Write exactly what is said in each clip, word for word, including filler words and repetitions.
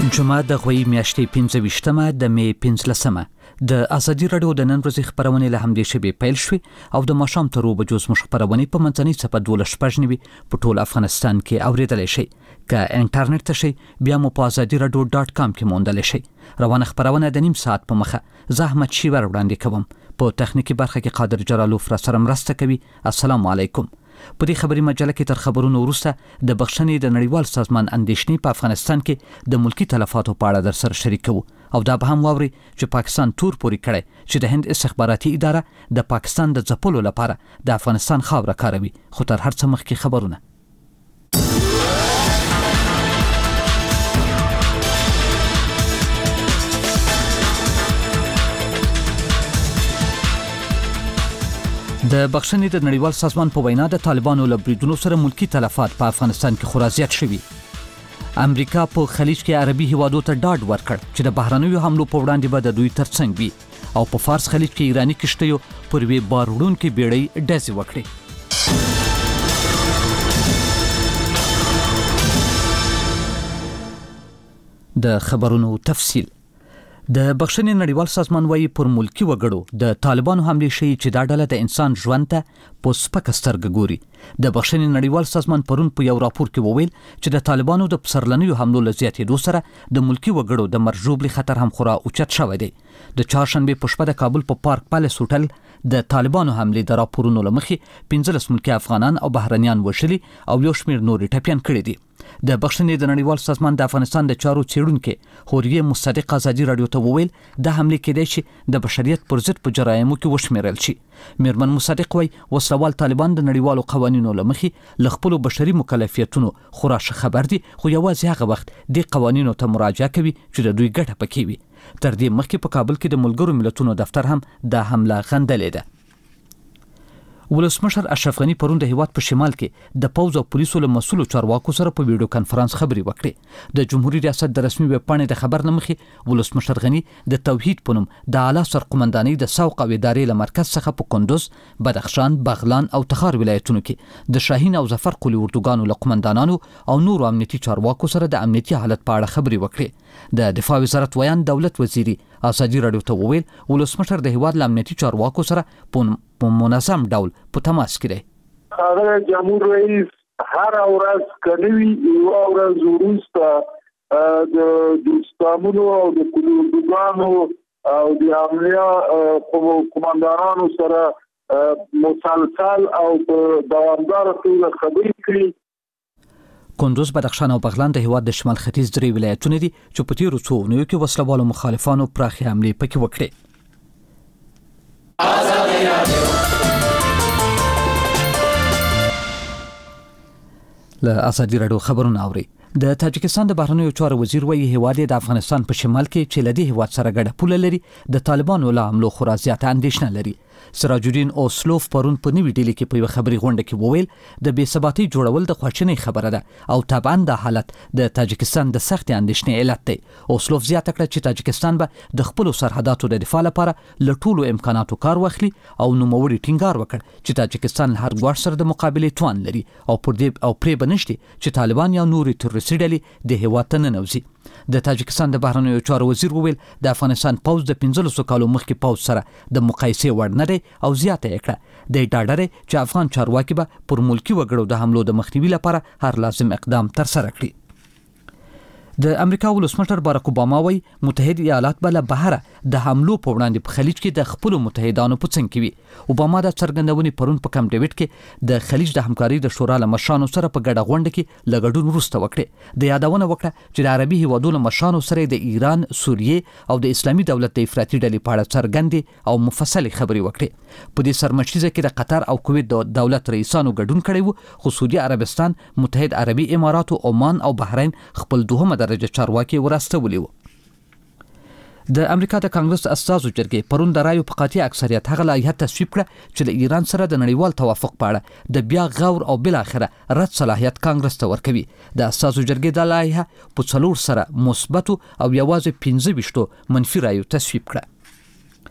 جمعه د غوي میاشتې پنځه ویشتمه د می پنځلسمه د ازادي رادیو د نن ورځې خبرونه له همدې شبي پیل شوې او د ماښام تر اوبه جوز مش خبرونه په منځنۍ صفه دولس شپږ نیوي په ټول افغانستان کې اوریدل شي که انټرنیټ ته شي بیا مو په ازادي رادیو ډاټ کام کې موندل شي. روانه خبرونه د نیم ساعت په مخه زحمت شي ور وړاندې کوم. په تخنیکی برخه کې قادر جلالوف را سره مرسته کوي. السلام علیکم. په دې خبري مجله کې تر خبرونو وروسته د بخښنې د نړیوال سازمان اندېښنې په افغانستان کې د ملکی تلفاتو په اړه در سره شریکو او دا به هم واوري چې پاکستان تور پوري کړي چې د هند استخباراتي اداره د پاکستان د ځپلو لپاره د افغانستان خاوره کاروي. خو تر هر څه مخکې خبرونه. د بخښنې د نړیوال سازمان په وینا د طالبانو له بریدونو سره ملکی تلفات په افغانستان کې خورا زیات شوي. امریکا په خلیج کې عربي هیوادو ته ډاډ ورکړ چې د بهرنیو حملو په وړاندې به د دوی ترڅنګ وي او په فارس خلیج کې ایرانی کشتیو پر وی بار وړونکې بیړۍ ډزې وکړې. د خبرونو تفصیل. د بخښنې نړیوال سازمان وايي پر ملکی وګړو د طالبانو حملې شي چې دا ډله د انسان ژوند ته په سپکه سترګه ګوري. د بخښنې نړیوال سازمان پرون په یو راپور کې وویل چې د طالبانو د پسرلنیو حملو له زیاتېدو سره د ملکی وګړو د مرګ ژوبلې خطر هم خورا اوچت شوی دی. د چهارشنبې په شپه د کابل په پارک پیلس هوټل د طالبانو حملې د راپورونو له مخې پنځلس ملکی افغانان او بهرنیان وژلي او یو شمېر نورې ټپیان کړي دي. د بخښنې د نړیوال سازمان د افغانستان د چارو څېړونکي هوریه مصدق ازادي رادیو ته وویل د حملې کېدای شي د بشریت پر ضد په جرایمو کې وشمېرل شي. میرمن مصدق وایي وسلوال طالبان د نړیوالو قوانینو له مخې له خپلو بشري مکلفیتونو خورا ښه خبر دي خو یوازې هغه وخت دې قوانینو ته مراجعه کوي چې د دوی ګټه پکې وي. تر دې مخکې په کابل کې د ملګرو ملتونو دفتر هم د حمله غندلې ده. ولسمشر اشرف غنی پرون د هیواد په شمال کې د پوز او پولیسو له مسؤلو چارواکو سره په ویډیو کانفرنس خبري وکړې. د جمهوریت ریاست د رسمي ویب پاڼې د خبر لمخې ولسمشر غنی د توحید په نوم د اعلی سرقمندانۍ د سوق او ادارې له مرکز څخه په کندوز، بدخشان، بغلان او تخار ولایتونو کې د شاهین او ظفر قلی اردوګانو له قمندانانو او نورو امنیتي چارواکو سره د امنیتي حالت په اړه خبري وکړې. د دفاع وزارت ویان دولت وزیری ازادي رادیو ته وویل ولسمشر د هیواد له امنیتي چارواکو سره په منظم ډول په تماس کې دی. هغه جمهور رئیس هر ورځ کوي یو ورځ وروسته د دوستانو او د کلوګانو او د امنیا قومندانانو سره مسلسل او دوامدار توګه خبرې کوي. کندوز، بدخشان او بغلان د هیواد د شمال ختیځ درې ولایتونه دي چې په تیرو څو اونیو کې وسلوالو مخالفانو پراخې حملې پکې وکړې. له ازادي رادیو خبرونه اوري. د تاجکستان د بهرنیو چارو وزیر وایي هیواد د افغانستان په شمال کې چې لدی هیواد سره ګډه پوله لري د طالبانو له حملو خورا زیاته اندېښنه لري. سراج الدین اوسلوف پرون په نوې ډیلي کې په یو خبري غونډه کې وویل د بې ثباتۍ جوړول د خواشینۍ خبره ده او طبعا د حالت د تاجکستان د سخت اندېښنې علت دی. اوسلوف زیاته کړه چې تاجکستان به د خپل سرحداتو د دفاع لپاره له ټولو امکاناتو کار واخلي او نوموړي ټینګار وکړ چې تاجکستان هر ګواښ سره د مقابلې توان لري او پر دې او پرې بنشتي چې طالبان یا نورې تروریستي ډلې د هیواد ته ننوځي. د تاجکستان د بهرنیو چارو وزیر وویل د افغانستان پوز د پنځلسو کالو مخکې پوز سره د مقایسې وړ نه دی او زیاته یې کړه د ډاډره چې افغان چارواکي به پر ملکی وګړو د حملو د مخنیوي لپاره هر لازم اقدام ترسره کړي. د امریکا ولسمشر باراک اوباما وایي متحده ایالات به له بهره د حملو په وړاندې په خلیج کې د خپلو متحدانو په څنګ کې وي. اوباما د څرګندونې پرون په کم ډیوډ کې د خلیج د همکارۍ د شورا له مشرانو سره په ګډه غونډه کې له ګډون وروسته وکړې. د یادونه وکړه چې د عربي هیوادونو له مشرانو سره د ایران، سوریې او د اسلامي دولت د افراطي ډلې په اړه څرګندې او مفصلې خبرې وکړې. په دې سرمشریزه کې د قطر او کویت د دولت رئیسانو ګډون کړی وو خو سعودي عربستان، متحد عربي امارات، عمان او بحرین خپل دوهمه درجه چارواکي ورستولي وو. د امریکا د کانګرس استازو جرګې پرون د رایو په قاطع اکثریت هغه لایحه تصویب کړه چې د ایران سره د نړیوال توافق په اړه د بیا غور او بل اخره رد صلاحیت کانګرس ته ورکوي. د استازو جرګې د لایحه په څلور سره مثبت او یوازې پنځه ویشتو منفي رایو تصویب کړه.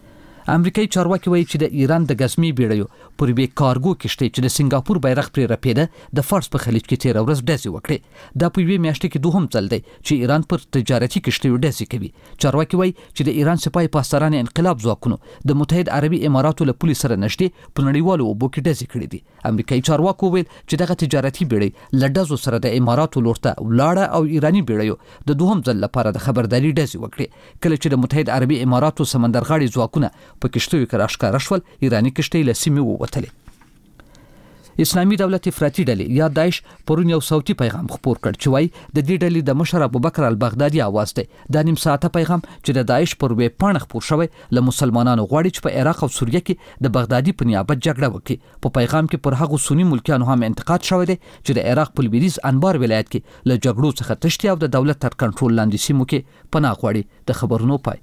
امریکایي چارواکي وایي چې د ایران د غزمي بیړیو پر بي کارګو کشتۍ چې د سنگاپور بیرغ پرې رپیده د فارس په خلیج کې تیر ورځ ډزې وکړې. دا په یوې میاشتې کې دوهم ځل دی چې ایران پر تجارتي کشتیو ډزې کوي. چارواکي وایي چې د ایران سپاه پاسداران انقلاب ځواکونو د متحد عربي اماراتو له پولیس سره نږدې په نړیوالو اوبو کې ډزې کړې دي. امریکایي چارواکو ویل چې دغه تجارتي بیړۍ له ډزو سره د اماراتو لور ته ولاړه او ایراني بیړیو د دوهم ځل لپاره د خبرداري ډزې وکړې. کله چې د متحد عربي اماراتو سمندرغاړي ځواکونه په کشتیو کې راښکاره شول، ایراني کشتۍ له سیمې ووتلې. اسلامي دولت افراطي ډلې یا داعش پرون یو صوتي پیغام خپور کړ چې وایي د دې ډلې د مشر ابوبکر البغدادي اواز دی. دا نیم ساعته پیغام چې د داعش پر ویب پاڼه خپور شوی له مسلمانانو غواړي چې په عراق او سوریه کې د بغدادي په نیابت جګړه وکړي. په پیغام کې پر هغو سنی ملکیانو هم انتقاد شوی دی چې د عراق په لویدیځ انبار ولایت کې له جګړو څخه تښتي او د دولت تر کنټرول لاندې سیمو کې پناه غواړي. د خبرونو پای.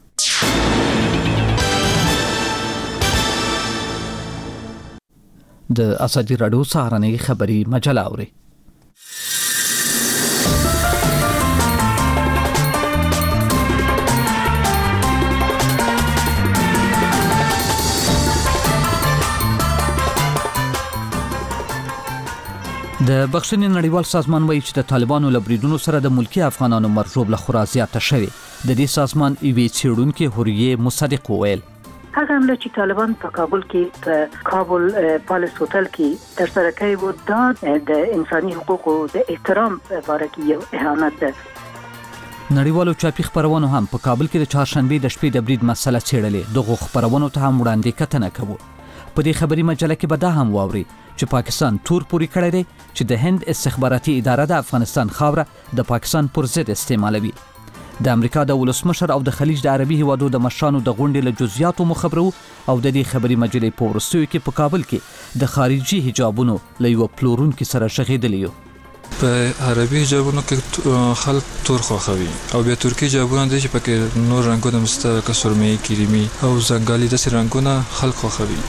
د ازادي راډیو سهارنۍ خبری مجله اوري. د بخښنې نړیوال سازمان وایي چې د طالبانو له بریدونو سره د ملکی افغانانو مرجوب له خورا زیاته شوې. د دې سازمان ایوي څېړونکي هوریه مصدق وویل هغه حمله چې طالبان په کابل کې په کابل پالیس هوټل کې تر سره کوي و دا د انساني حقوقو د احترام لپاره کې یو اهانت ده. نړیوالو چاپی خبرونو هم په کابل کې د چهارشنبه د شپې د برید مسله څېړلې. دغه خبرونو ته هم وړاندې کتنه کوو. په دې خبري مجله کې به دا هم واوري چې پاکستان تور پوری کړی دی چې د هند استخباراتي اداره د افغانستان خاوره د پاکستان پر ضد استعمالوي. د امریکا د ولسمشر او د خلیج د عربي هیوادو د مشرانو د غونډې له جزئیاتو مخبرو او د دې خبري مجلې په ورستیو کې په کابل کې د خارجي حجابونو له یو پلورونکو سره شغېدلی یو. په عربي حجابونو کې خلک تور خوښوي او بیا ترکي حجابونه دي چې پکې نور رنګونه مسته لکه سرمایي، کریمي او زنګالي داسې رنګونه خلک خوښوي.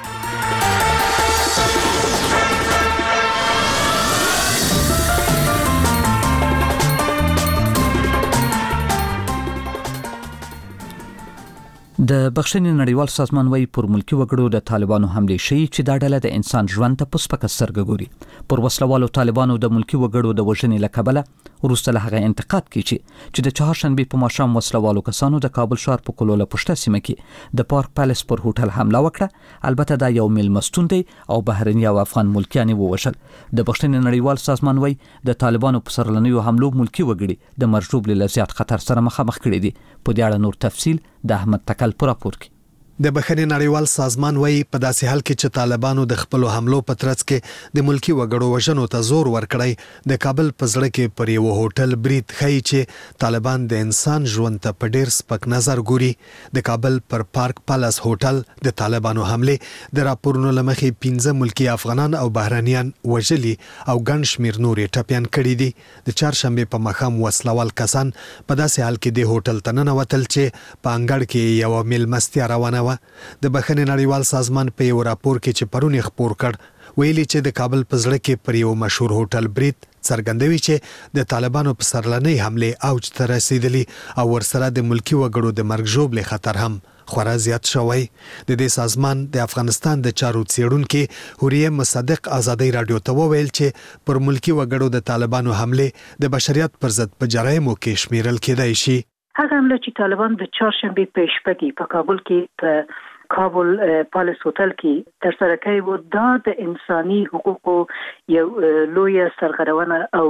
د بخښنې نړیوال سازمان وایي پر ملکی وګړو د طالبانو حملې شي چې دا ډله د انسان ژوند ته په سپکه سترګه ګوري. پر وسلوالو طالبانو د ملکی وګړو د وژنې له کبله وروسته له هغه انتقاد کوي چې د چهارشنبه په ماښام وسلوالو کسانو د کابل ښار په کلوله پښته سیمه کې د پارک پالیس پر هوټل حمله وکړه. البته دا یو میلمستون دی او بهرني او افغان ملکیان ووژل. د بخښنې نړیوال سازمان وایي د طالبانو په سرلنیو حملو ملکی وګړي د مرجوب له زیات خطر سره مخامخ کړي دي. په دې اړه نور تفصیل د احمد تکل پر راپور کې. د بخښنې نړیوال سازمان وایي په داسې حال کې چې طالبانو د خپل حملو په ترڅ کې د ملکی وګړو وژنو ته زور ورکړی، د کابل په زړه کې پر یو هوټل برید ښیي چې طالبان د انسان ژوند ته په ډیر سپک نظر ګوري. د کابل پر پارک پالیس هوټل د طالبانو حمله د راپورونو لمخې پنځه ملکی افغانان او بهرنیان وژلي او ګڼ شمیر نورې ټپیان کړي دي. د چهارشنبه په ماښام وسلوال کسان په داسې حال کې د هوټل ته ننوتل چې په انګړ کې یو میلمستیا روانه و. د بخښنې نړیوال سازمان په یو راپور کې چې پرون خپور کړ ویلي چې د کابل په زړه کې پر یو مشهور هوټل برید څرګندوي چې د طالبانو په سرلنۍ حمله اوج ته رسیدلی او ورسره د ملکی وګړو د مرګ ژوبل خطر هم خورا زیات شوی. د دې سازمان د افغانستان د چارو څېړونکي هوریه مصدق ازادي رادیو ته وویل چې پر ملکی وګړو د طالبانو حمله د بشریت پر ضد په جرایمو کې شمیرل کېدای شي. هغه حمله چې طالبان د چهارشنبه په شپه کې په کابل کې په کابل پالیس هوټل کې تر سره کوي و دا د انساني حقوقو یو لوی سرغړونه او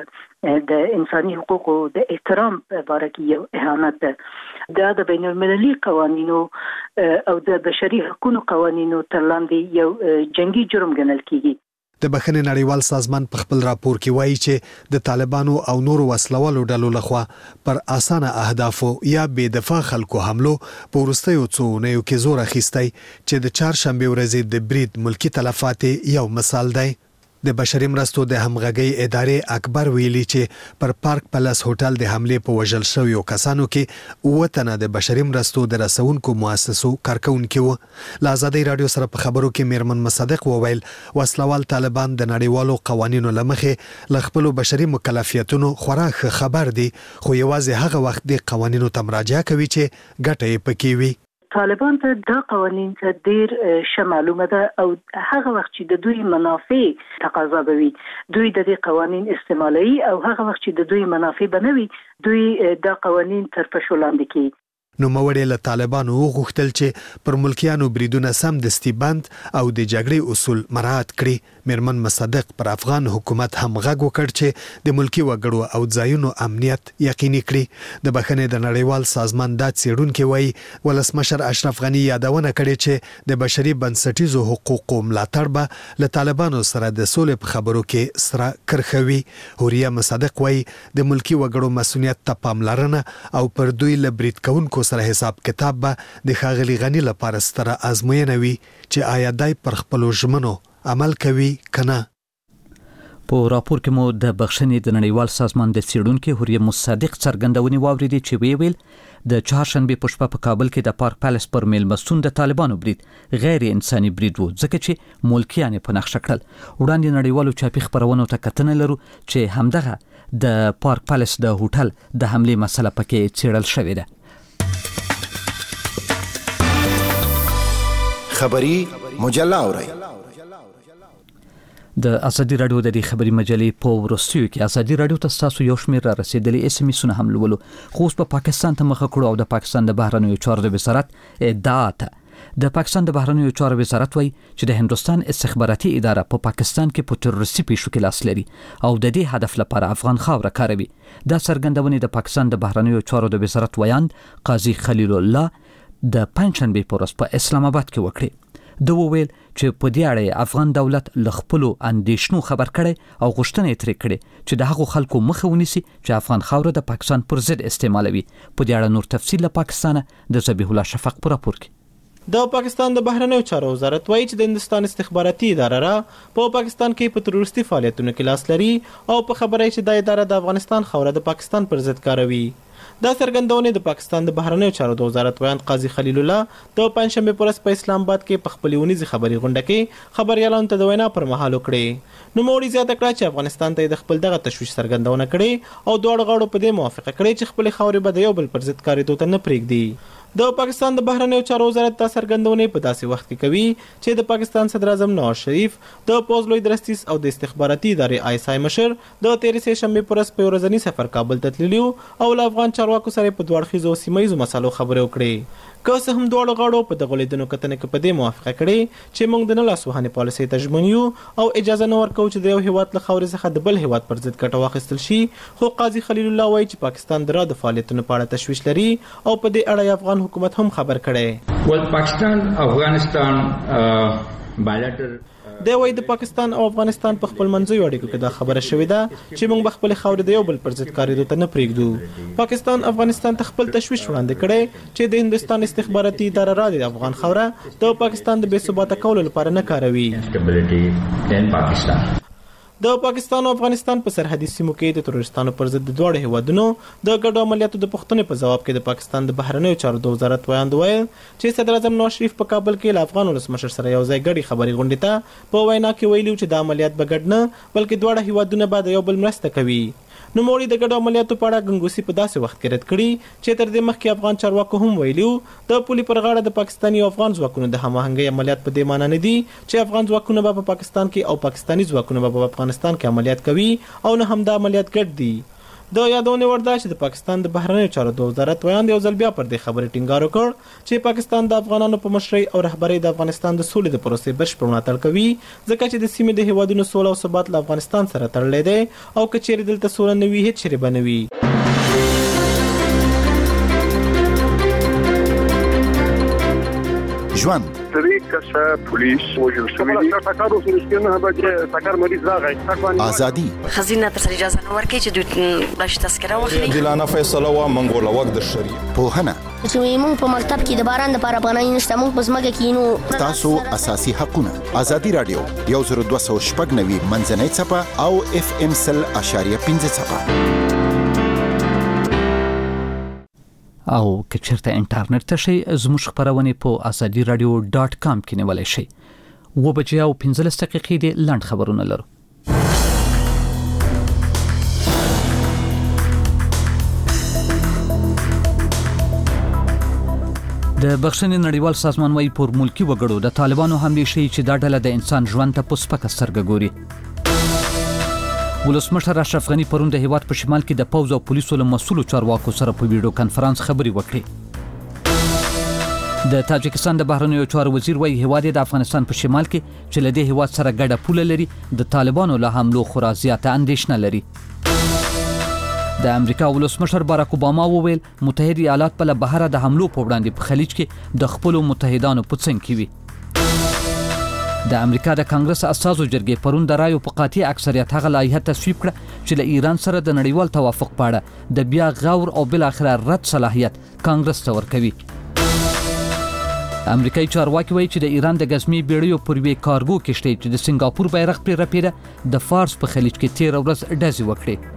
د انساني حقوقو د احترام لپاره کې یو اهانت ده. دا د بین المللي قوانینو او د بشري حقوقو قوانینو تر لاندې یو جنگي جرم ګڼل کیږي. د بخښنې نړیوال سازمان په خپل راپور کې وایي چې د طالبانو او نورو وسلوالو ډلو لخوا پر اسانه اهدافو یا بې دفاع خلکو حملو په وروستیو څو اونیو کې زور اخیستی چې د چهارشنبه ورځې د برید ملکی تلفات یو مثال دی. د بشري مرستو د همغږي ادارې اکبر ویلي چې پر پارک پالیس هوټل د حمله په وژل شویو کسانو کې اوه تنه د بشري مرستو د رسونکو مؤسسو کارکونکي وو. له ازادي رادیو سره په خبرو کې میرمن مصدق وویل وسلوال طالبان د نړیوالو قوانینو لمخې ل خپل بشري مکلفیتونو خورا خبر دي، خو یوازې هغه وخت د قوانینو ته مراجعه کوي چې ګټه یې پکې وي. طالبان ته دا قوانین ته ډیر ښه معلومه ده او هغه وخت چې د دوی منافع تقاضا کوي دوی د دې قوانین استعمالوي او هغه وخت چې د دوی منافع بنوي دوی دا قوانین تر پښو لاندې کوي. نو موړې له طالبانو وغوښتل چې پر ملکیانو بریدونه سم دستي بند او د جګړې اصول مراعات کړي. میرمن مصدق پر افغان حکومت هم غږ وکړ چې د ملکی وګړو او ځایونو امنیت یقیني کړي. د بخښنې د نړیوال سازمان د څېړونکو وایي ولسمشر اشرف غنی یادونه کړې چې د بشري بنسټیزو حقوقو ملاتړ به له طالبانو سره د سولې په خبرو کې سره کرخوي. هوریا مصدق وایي د ملکی وګړو مسؤلیت ته پاملرنه او پر دوی له برید کوونکو سره حساب کتاب به د ښاغلي غنی لپاره ستره ازموینه وي چې آیا دای پر خپلو ژمنو عمل کوي کنه. په راپور کې مو د بخښنې د نړیوال سازمان د څېړونکو هوریا مصدق څرګندونې واوریدې چې وی ویل د چهارشنبه په شپه په کابل کې د پارک پیلس پر میلمستون د طالبانو برید غیر انساني برید وو ځکه چې ملکیان په نقشه کړل. وړاندې نړیوالو چاپی خبرونو ته کتنه لرو چې همدغه د پارک پیلس د هوټل د حمله مسله پکې څېړل شوې ده. خبری مجله اورئ. د ازادي رادیو د دې خبري مجلې په ورستیو کې ازادي رادیو ته تاسو یو شمېر را رسیدلی اس ام اسونه هم لولو خو اوس په پاکستان ته مخ کړو او د پاکستان د بهرنیو چارو د وزارت ادعا ته د پاکستان د بهرنیو چارو وزارت وایي چې د هندستان استخباراتي اداره په پا پاکستان کې په تروریستي پیښو کې لاس لري او د دې هدف لپاره افغان خاوره کاروي. دا څرګندونې د پاکستان د بهرنیو چارو د وزارت ویاند قاضي خلیل الله د پنځشنبه په ورځ په اسلام آباد کې وکړي. د وویل چې په دې اړه افغان دولت له خپلو اندېښنو خبر کړي او غوښتنه یې ترې کړې چې د هغو خلکو مخه ونیسي چې افغان خاوره د پاکستان پر ضد استعمالوي. په دې اړه نور تفصیل له پاکستان د ذبیح الله شفق پر راپور کې. د پاکستان د بهرنیو چارو وزارت وایي چې د هندستان استخباراتي اداره را په پاکستان کې په تروریستي فعالیتونو کې لاس لري او په خبره چې د اداره د افغانستان خوره د پاکستان پر ضد کاروي. دا څرګندونه د پاکستان د بهرنیو چارو د وزارت ویاند قاضي خلیل الله د پنځشنبه په ورځ په اسلام آباد کې په خپلې ونیزي خبري غونډه کې خبريالانو ته د وینا پر مهال وکړي. نو موري زیاته کړه چې افغانستان ته د خپل دغه تشویش څرګندونه کړي او دوه غاړو په دې موافقه کړي چې خپل خاورې به د یو بل پر ضد کاریدو ته نه پرېږدي. د پاکستان د بهرنیو چارو وزارت دا څرګندونه په داسې وخت کې کوي چې د پاکستان صدر اعظم نواز شریف د پوز لوی درستیز او د استخباراتي ادارې آی اس آی مشر د تیرې سه شنبه پر ورځ په ورځنی سفر کابل ته تللی او له افغان چارواکو سره په دوه اړخیزو سیمه ییزو مسالو خبرې وکړې. که څه هم دواړو غاړو په دغه لیدنو کتنې کې په دې موافقه کړې چې موږ د نه لاسوهنې پالیسۍ ته ژمن یو او اجازه نه ورکوو چې د یو هیواد له خاورې څخه د بل هیواد پر ضد ګټه واخیستل شي. خو قاضي خلیل الله وایي چې پاکستان د را د فعالیتونو په اړه تشویش لري او په دې اړه افغان حکومت هم خبر کړی. ول پاکستان افغانستان بایلټر د وای د پاکستان او افغانستان په خپل منځي اړیکو کې دا خبره شوې ده چې موږ خپل خاورې د یو بل پر ضد کاریدو ته نه پرېږدو. پاکستان افغانستان ته خپل تشویش وړاندې کړي چې د هندستان استخباراتي اداره را د افغان خاوره د پاکستان د بې ثباته کولو لپاره نه کاروي. د پاکستان او افغانستان په سرحدي سیمو کې د تروریستانو پر ضد د دواړو هیوادونو د ګډو عملیاتو د پښتنې په جواب کې د پاکستان د بهرنیو چارو د وزارت ویاند ویل چې صدر اعظم نواز شریف په کابل کې له افغان ولسمشر سره یو ځای ګډي خبري غونډې ته په وینا کې ویلي چې د عملیات به ګډ نه بلکې دواړه هیوادونه به د یو بل مرسته کوي. نو موري د ګډو عملیاتو په اړه ګنګوسي په داسې وخت کې رد کړي چې تر دې مخکې افغان چارواکو هم ویلي د پولي پر غاړه د پاکستاني او افغان ځواکونو د هماهنګۍ عملیات په دې معنی نه دي چې افغان ځواکونه به په پاکستان کې او پاکستاني ځواکونه به په افغانستان کې عملیات کوي او نه هم د عملیات ګډ دي. د یادونه ورده چې د پاکستان د بهرنیو چارو د وزارت ویاند یو ځل بیا پر دې خبرې ټینګار وکړ چې پاکستان د افغانانو په مشرۍ او رهبرۍ د افغانستان د سولې د پروسې بشپړ ملاتړ کوي ځکه چې د سیمې د هیوادونو سوله او ثبات له افغانستان سره تړلی دی او که چیرې دلته سوله نه وي هیڅ چیرې به نه وي. ژوند درې کسه پولیس وژل شوي دي. ټکر وسو نه به چې ټکر مریض راغی. ازادي خزینه تر اجازه نه ورکړي چې دوی بلش تذکره واخلي. دلانه فیصله وا منګول وخت د شریعه پوهنه چې موږ په مکتب کې د باران لپاره پناه نشته موږ په ځمکه کې نو تاسو اساسي حقونه. ازادي رادیو یو زر دوه سوه شپږ نوي منځنۍ څپه او اف ام سل اشاریه پنځه څپه. او که چیرته انټرنیټ ته شي زموږ خبرونه په ازادي رادیو ډاټ کام کې نیولای شي. و بجې او پنځلس دقیقې د لنډ خبرونه لرو. د بخښنې نړیوال سازمان وايي پر ملکی وګړو د طالبانو حمله شي چې دا ډله د انسان ژوند ته پسپکه سترګه ګوري. ولسمشر اشرف غنی پرون د هیواد په شمال کې د پوز او پولیسو له مسؤلو چارواکو سره په ویډیو کانفرنس خبري وکړي. د تاجکستان د بهرنیو چارو وزیر وايي هیواد د افغانستان په شمال کې چې له دې هیواد سره ګډه پوله لري د طالبانو له حملو خورا زیاته اندېښنه لري. د امریکا ولسمشر باراک اوباما وویل متحده ایالات په بهر د حملو په وړاندې په خلیج کې د خپل متحدانو په څنګ کې وي. د امریکا د کانګرس اساسو جرګې پرون د رایو په قاطع اکثریت هغه لایحه تصویب کړه چې له ایران سره د نړیوال توافق په اړه د بیا غور او بل اخر رد صلاحیت کانګرس ته ورکوي. امریکایي چارواکي وایي چې د ایران د غزمي بیړیو پر وی کارګو کشته چې د سنگاپور بیرغ پر رپیده د فارس په خلیج کې تیر ورځ ډزې وکړي.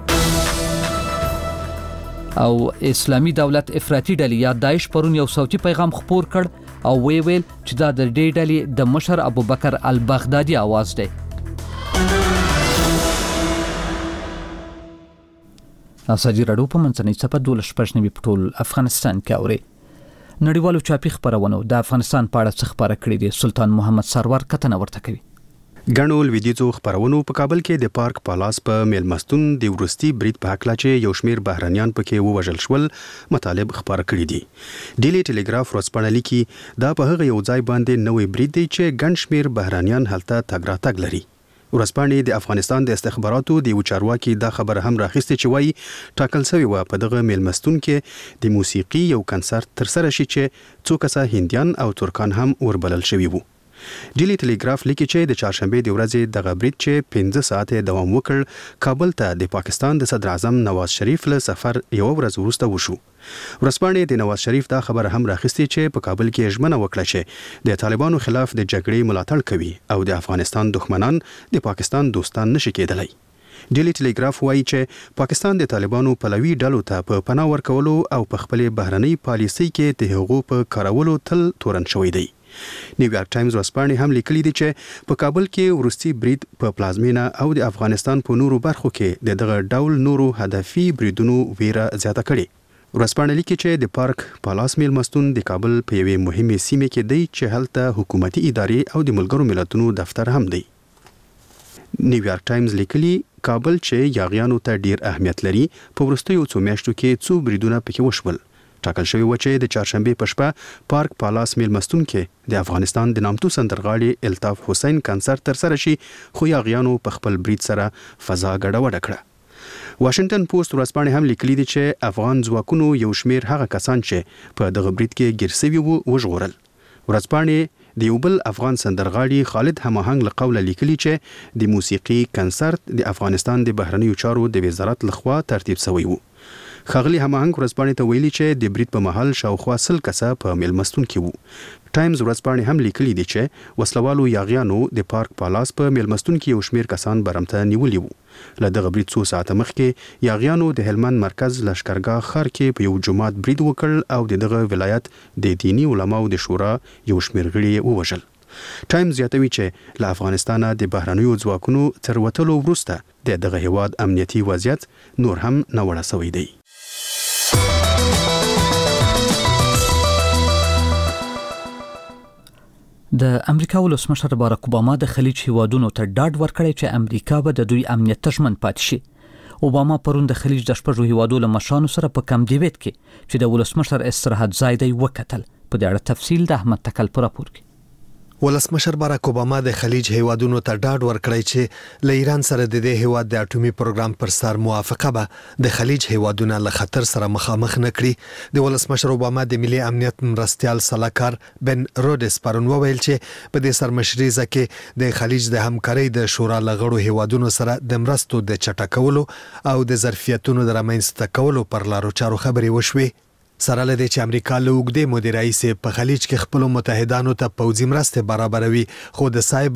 او اسلامی دولت افراطي ډلې یا داعش پرون یو صوتي پیغام خپور کړ او وی ویل چې دا د دې ډلې د مشر ابوبکر البغدادي आवाज دی. اساجي راډیو په منځنۍ صفه دولس پښنوي پټول افغانستان کې اوري. نړیوالو چاپی خبرونو د افغانستان په اړه څه خبره کړې دي. سلطان محمد سرور کتنه ورته کوي. ګڼو لویدیځو خبرونو په کابل کې د پارک پالاس په میلمستون د ورستي برید په حق لا چې یو شمیر بهرانيان پکې ووژل شول مطالب خبر کړي دي. ډیلی ټلګراف ورځپاڼه لیکي دا په هغه یو ځای باندې نوې برید دی چې ګڼ شمیر بهرانيان هلته تګ راتګ لري. ورځپاڼې د افغانستان د استخباراتو د یو چارواکي دا خبر هم راخسته چې وایي ټاکل شوی و په دغه میلمستون کې د موسیقي یو کنسرت ترسره شي چې څو کسه هندیان او ترکان هم وربلل شوي وو. ډیلی ټلګراف لیکي چې د چهارشنبه د ورځې دغه برید چې پنځه ساعته دوام وکړ کابل ته د پاکستان د صدر اعظم نواز شریف له سفر یو ورځ وروسته وشو. ورځپاڼې د نواز شریف دا خبر هم راخسته چې په کابل کې ژمنه وکړه چې د طالبانو خلاف د جګړې ملاتړ کوي او د افغانستان دښمنان د پاکستان دوستان نشي کېدلی. ډیلی ټلګراف وایي چې پاکستان د طالبانو پلوي ډلو ته په پناه ورکولو او په خپل بهرنۍ پالیسۍ کې د هغو په کارولو تل تورن شوی دی. نیویارک ټایمز ورځپاڼې هم لیکلي دي چې په کابل کې ورستي برید په پلازمینه او د افغانستان په نورو برخو کې د دغه ډول نورو هدفي بریدونو ویره زیاته کړي. ورځپاڼه لیکي چې د پارک پالاس میلمستون د کابل په یوې مهمه سیمه کې دی چې هلته حکومتي ادارې او د ملګرو ملتونو دفتر هم دی. نیویارک ټایمز لیکلي کابل چې یاغیانو ته ډیر اهمیت لري په وروستیو څو میاشتو کې څو بریدونه پکې وشول. ټاکل شوی و چې د چهارشنبه په شپه پارک پالاس میلمستون کې د افغانستان د نامتو سندرغاړي الطاف حسین کنسرت ترسره شي خو یاغیانو په خپل برید سره فضا ګډوډه کړه. واشنگټن پوسټ ورځپاڼې هم لیکلي دي چې افغان ځواکونو یو شمیر هغه کسان چې په دغه برید کې ګیر شوي وو وژغورل. ورځپاڼې د یو بل افغان سندرغاړي خالد هماهنګ له قوله لیکلي چې د موسیقي کنسرت د افغانستان د بهرنیو چارو د وزارت لخوا ترتیب شوی وو. خاغلی هماهنګ ورځپاڼې ته ویلي چې د برید په محل شاوخوا سل کسه په میلمستون کې وو. ټایمز ورځپاڼې هم لیکلي دي چې وسلوالو یاغیانو د پارک پالاس په میلمستون کې یو شمیر کسان برمته نیولي وو. له دغه برید څو ساعته مخکې یاغیانو د هلمند مرکز لشکرګاه ښار کې په یو جومات برید وکړ او د دغه ولایت د دینی علماو د شورا یو شمیر غړي ووژل. ټایمز زیاتوي چې له افغانستانه د بهرنیو ځواکونو تر وتلو وروسته د دغه هیواد امنیتي وضعیت نور هم ناوړه شوی دی. د امریکا ولسمشر باراک اوباما د خلیج هیوادونو ته ډاډ ورکړی چې امریکا به د دوی امنیت ته ژمن پاتې شي. اوباما پرون د خلیج د شپږو هیوادو له مشرانو سره په کم دیویت کې چې د ولسمشر استراحت ځای دی وکتل. په دې اړه تفصیل د احمد تکل پر راپور کې. ولسمشر باراک اوباما د خلیج هیوادونو ته ډاډ ورکړی چې له ایران سره د دې هیواد د اټومي پروګرام پر سر موافقه به د خلیج هیوادونو له خطر سره مخامخ نه کړي. د ولسمشر اوباما د ملي امنیت مرستيال سلاکار بن رودس پرون وویل چې په دې سرمشريزه کې د خلیج د همکارۍ د شورا لغړو هیوادونو سره د مرستو د چټکولو او د ظرفیتونو د رامنځته کولو پر لارو چارو خبرې وشوي. سره لدې چې امریکا له اوږدې مودې راهیسې په خلیج کې خپل متحدانو ته پوځي مرستې برابروي خو د سایبر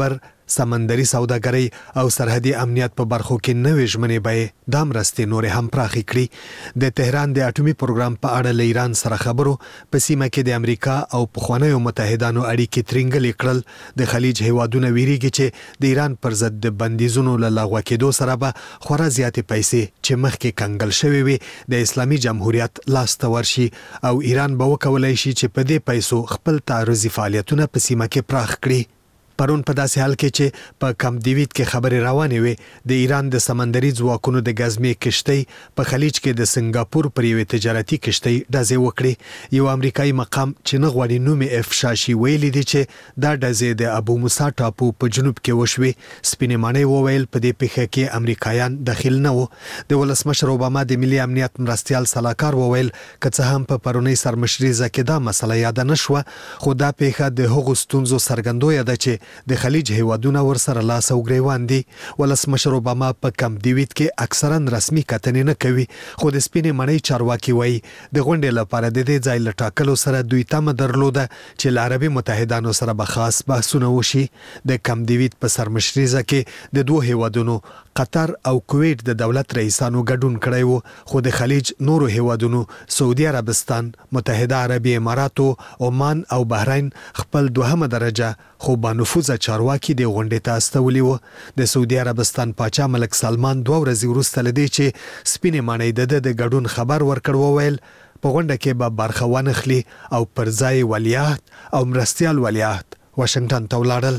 سمندري سوداګرۍ او سرحدي امنیت په برخو کې نوې ژمنې به د مرستې نور هم پراخې کړي. د تهران د اټومي پروګرام په اړه له ایران سره خبرو په سیمه کې د امریکا او پخوانیو متحدانو اړیکې ترنګلې کړل. د خلیج هیوادونه ویریږي چې د ایران پر ضد د بندیزونو له لغوه کېدو سره به خورا زیاتې پیسې چې مخکې کنګل شوې وي د اسلامي جمهوریت لاس ته ورشي او ایران به وکولای شي چې په دې پیسو خپل تعرضي فعالیتونه په سیمه کې پراخ کړي. پرون په داسې حال کې چې په کم دیوید کې خبرې روانې وي د ایران د سمندري ځواکونو د غزمې کشتۍ په خلیج کې د سنگاپور پر یوې تجارتي کشتۍ ډزې وکړې. یو امریکایي مقام چې نه غواړي نوم یې افشا شي ویلي دی چې دا ډزې د ابو موسی ټاپو په جنوب کې وشوې. سپینې ماڼۍ وویل په دې پیښه کې امریکایان داخل نه وو. د ولسمشر اوباما د ملي امنیت مرستیال سلاکار وویل که څه هم په پرونی سرمشریزه کې دا مسله یاد نه شوه خو دا پیښه د هغو ستونزو څرګندوي ده چې د خلیج هیوادونه ورسره لاس او ګریوان دي. ولسمشر اوباما په کم دیوید کې اکثرا رسمي کتنې نه کوي خو د سپینې ماڼۍ چارواکي وایي د غونډې لپاره د دې ځای له ټاکلو سره دوی تمه درلوده چې له عربي متحدانو سره به خاص بحثونه وشي. د کم دیوید په سرمشریزه کې د دوه هیوادونو قطر او کویت د دولت رئیسانو ګډون کړی وو خو د خلیج نورو هیوادونو سعودي عربستان، متحده عربي اماراتو، عمان او بحرین خپل دوهمه درجه خو بانفوذه چارواکي د غونډې ته استولي وو. د سعودي عربستان پاچا ملک سلمان دوه ورځې وروسته لدی چې سپینې ماڼۍ د د ګډون خبر ورکړ وویل په غونډه کې به برخه وانخلي او پر ځای ولیعهد او مرستیال ولیعهد واشنگټن ته ولاړل.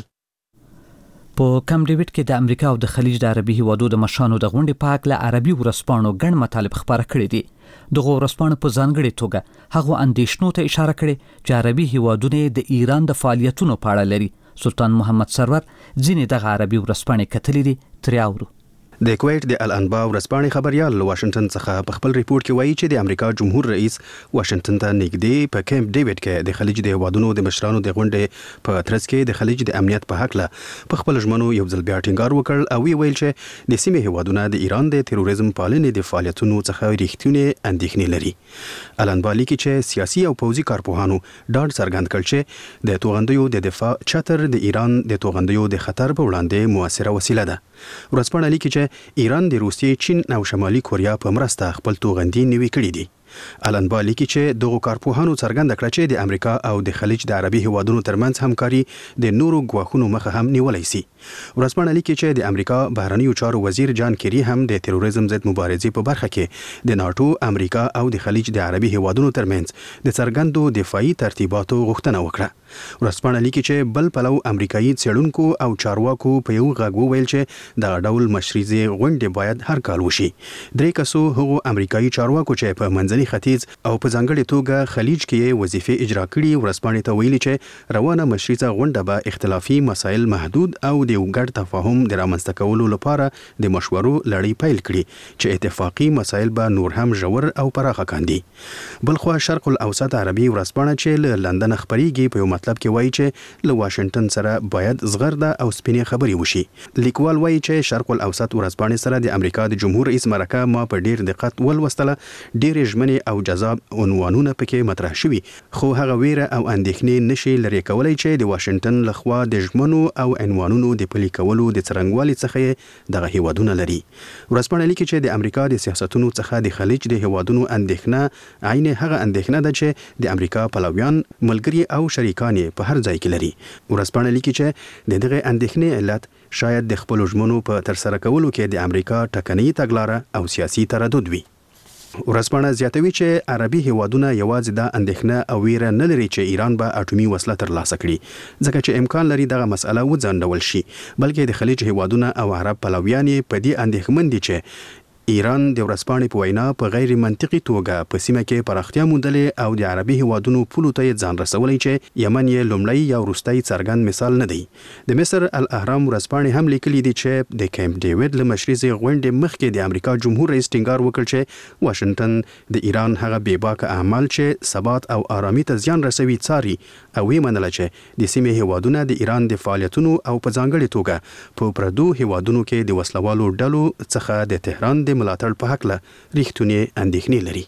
په کم ډیوډ کې د امریکا او د خلیج د عربي هیوادو د مشانو د غونډې په اړه له عربي ورځپاڼو ګڼ مطالب خبره کړې دي. دغه ورځپاڼو په ځانګړې توګه هغه اندېښنو ته اشاره کړې چې عربي هیوادونه د ایران د فعالیتونو په اړه لري. سلطان محمد سرور ځینې دغه عربي ورځپاڼې کتلې دي. ترې اورو. د کویت د الانبا ورځپاڼې خبريال واشنگټن څخه په خپل ریپورت کې وایي چې د امریکا جمهور رئیس واشنگټن ته نږدې په کیمپ ډیوډ کې د خلیج د هیوادونو د مشرانو د غونډې په ترڅ کې د خلیج د امنیت په حق له په خپل ژمنو یو ځل بیا ټینګار وکړ او وی ویل چې د سیمې هیوادونه د ایران د تروریزم پالنې د فعالیتونو څخه ریښتینې اندېښنې لري. الانبا لیکي چې سیاسي او پوځي کارپوهانو ډاډ څرګند کړ چې د توغندیو د دفاع چتر د ایران د توغندیو د خطر په وړاندې موثره وسیله ده. ورځپاڼه لیکي چې ایران د روسیې، چین او شمالي کوریا په مرسته خپل توغندي نوي کړي دي. الانبا لیکي چې دغه کارپوهانو څرګنده کړه چې د امریکا او د خلیج د عربي هیوادونو ترمنځ همکاري د نورو ګواښونو مخه هم نیولای شي. ورځپاڼه لیکي چې د امریکا بهرنیو چارو وزیر جان کیری هم د تروریزم ضد مبارزې په برخه کې د ناتو، امریکا او د خلیج د عربي هیوادونو ترمنځ د څرګندو دفاعي ترتیباتو غوښتنه وکړه. ورځپاڼه لیکي چې بل پلو امریکایي څېړونکو او چارواکو په یو غږ وویل چې د ډول مشریزې غونډې باید هر کال وشي. درې کسو هغو امریکایي چارواکو چې په منځني ختیځ او په ځانګړې توګه خلیج کې وظیفې اجرا کړي ورځپاڼې ته ویلي چې روانه مشریزه غونډه به اختلافي مسایل محدود او د ګډ تفاهم د رامنځته کولو لپاره د مشورو لړۍ پیل کړي چې اتفاقی مسایل به نور هم ژور او پراخه کاندي. بلخو شرق الاوسط عربي ورځپاڼه چې له لندن خبريږي په یو مطلب کې وایي چې له واشنگټن سره باید زغرده او سپینې خبرې وشي. لیکوال وایي چې شرق الاوسط ورځپاڼې سره د امریکا د جمهور رئیس مرکه ما په ډیر دقت ولوستله. ډېرې ژمنې او جذاب عنوانونه پکې مطرح شوي خو هغه ویره او اندېښنې نشي لرې کولای چې د واشنگټن لخوا د ژمنو او عنوانونو د پلي کولو د څرنګوالي څخه دغه هیوادونه لري. ورځپاڼه لیکي چې د امریکا د سیاستونو څخه د خلیج د هیوادونو اندېښنه عین هغه اندېښنه ده چې د امریکا پلویان، ملګري او شریکان په هر ځای کې لري. ورځپاڼه لیکي چې د دغه اندېښنې علت شاید د خپل ژمنو په ترسره کولو کې د امریکا ټکنۍ تګلاره او سیاسي تردد وي. ورځپاڼه زیاتوي چې عربي هیوادونه یوازې دا اندېښنه او ویره نه لري چې ایران به اټومي وسله ترلاسه کړي ځکه چې امکان لري دغه مسأله وځنډول شي، بلکې د خلیج هیوادونه او عرب پلویان په دې اندېښمن دي چې ایران د ورځپاڼې په وینا په غیر منطقي توګه په سیمه کې پراختیا موندلې او د عربي هیوادونو پولو ته ځان رسولای چې یمن یې لومړی یا وروستی څرګند مثال نه دی. د مصر الاهرام ورځپاڼې هم لیکلي دي چې د کیمپ ډیوډ له مشریزې غونډې مخکې د امریکا جمهور رئیس ټینګار وکړ چې واشنگټن د ایران هغه بېباکه اعمال چې ثبات او آرامي ته زیان رسوي څاري او ویې منله چې د سیمې هیوادونه د ایران د فعالیتونو او په ځانګړې توګه په پردو هیوادونو کې د وسلوالو ډلو څخه د تهران د ملاتړ په حق له ریښتونې اندېښنې لري.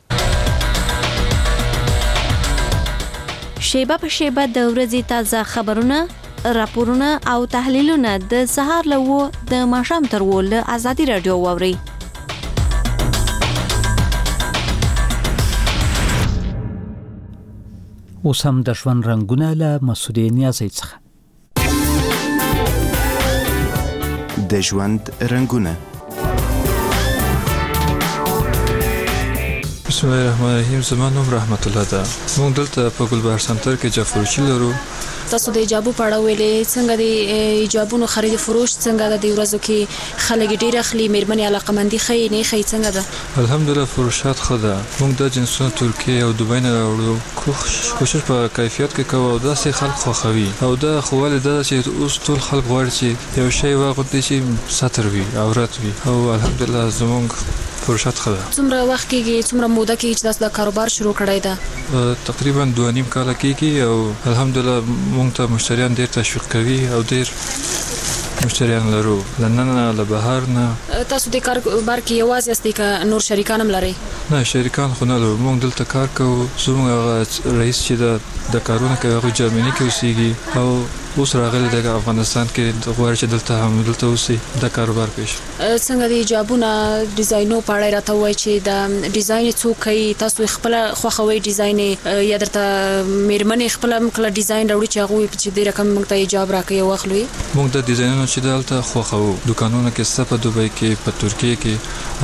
شیبه په شیبه د ورځې تازه خبرونه راپورونه او تحلیلونه د سهار له و د ماښام تر و له ازادي رادیو واوري. اوس هم د ژوند رنګونه له مسعودې نیازۍ څخه. د ژوند رنګونه. بسم الله الرحمن الرحیم. زما نوم رحمت الله ده. موږ دلته په ګلبهار سنټر کې جعفروشي لرو. تاسو د ایجابو په اړه ویلې، څنګه د ایجابونو خرید فروش څنګه د ورځو کې خلک ډیر اخلي، میرمنې علاقمندي خې نه خې څنګه ده؟ الحمدلله فروشات ښه ده. موږ د جنسونو ترکیه او دوبۍ نه راوړو، کوشش په کیفیت کې کوو او داسې خلک خوښوي او دا خو ولې ده چې اوس ټول خلک غواړي چې یو شی واغوندي چې ستر وي، عورت وي او الحمدلله زموږ فروشات ښه ده. څومره وخت کېږي، څومره موده کېږي چې تاسو دا کاروبار شروع کړی ده؟ تقریبا دوه نیم کاله کېږي او الحمدلله موږ ته مشتریان ډېر تشویق کوي او ډېر مشتریان لرو لننه له بهر نه. تاسو د کاروبار کې یوازې یاستئ که نور شریکان هم لرئ؟ نه، شریکان خو نه لرو. موږ دلته کار کوو. زموږ هغه رئیس چې د کارونه کوي هغه جرمني کې اوسېږي او اوس راغلی د افغانستان کې غواړي چې دلته هم دلته اوسي د کاروبار پیش. څنګه د ایجابونو ډیزاینو په اړه راته وایي چې د ډیزاین څوک کوي؟ تاسو خپل خوښوي ډیزاین یا درته میرمنې خپل کله ډیزاین راوړي چې هغه په دې رقم موږ ته ایجاب راکوي او اخلي؟ موږ د ډیزاینونو چې دلته خوښو دکانونو کې څه په دوبۍ کې په ترکیه کې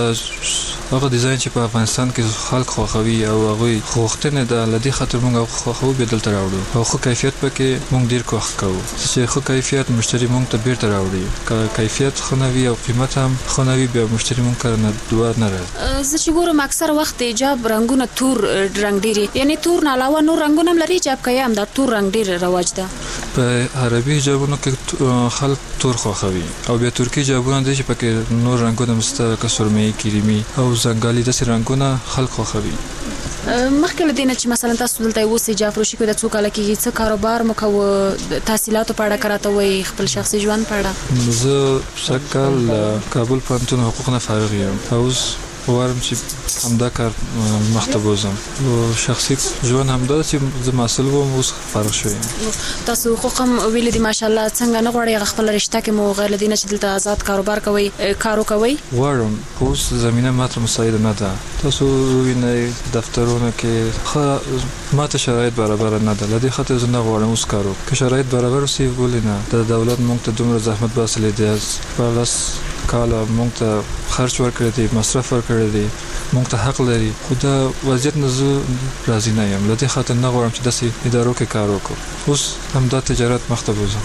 هلته هغه ډیزاین چې په افغانستان کې خلک خوښوي او هغه خوښتنه ده لدی خاطر موږ خوښو به دلته راوړو او خو کیفیت پکې موږ ډیر خوښ کوو چې خو کیفیت مشتری موږ ته بیرته راوړي. که کیفیت خنوي او قیمت هم خنوي بیا مشتری موږ کړه دوه نه راځي. زه چې ګورم اکثر وخت ایجاب رنگونه تور رنگ ډیری، یعنی تور نه علاوه نور رنگونه هم لري ایجاب کوي هم دا تور رنگ ډیر رواج ده. په عربي ایجابونو کې خلک تور خوښوي او بیا ترکی ایجابونه دي چې پکې نور رنگونه مسته کسرمه کریمي او زنګالي داسې رنگونه خلک خوښوي. مخکې له دې نه چې مثلا تاسو دلته اوسئ جعفروشي کې د څو کاله کېږي، څه کاروبار مو کوه؟ تحصیلاتو په اړه که راته وایي، خپل شخصي ژوند په اړه؟ زه سږ کال کابل پوهنتون حقوق نه فارغ یم او اوس غواړم چې همدا کار مخته بوځم. شخصي ژوند همدا چې زه محصل وم اوس فارغ شوم. تاسو حقوق هم ویلي دي ماشاءالله، څنګه نه غواړئ خپل رشته کې مو غیر له دې نه چې دلته آزاد کاروبار کوئ کار وکوئ؟ غواړم، اوس زمینه ماته مساعده نه ده. تاسو وینئ دفترونه کې ښه ماته شرایط برابر نه ده، له دې خاطر زه نه غواړم اوس کار وکړم. که شرایط برابر وسي ولې نه؟ د دولت موږ ته دومره زحمت باسلی دی، په لس کاله موږ ته خرچ ورکړی دی، مصرف ورکړی دی، موږ ته حق لري. خو دا وضعیت نه زه راضي نه یم، له دې خاطر نه غواړم چې داسې ادارو کې کار وکړم. اوس همدا تجارت مخته بوځم.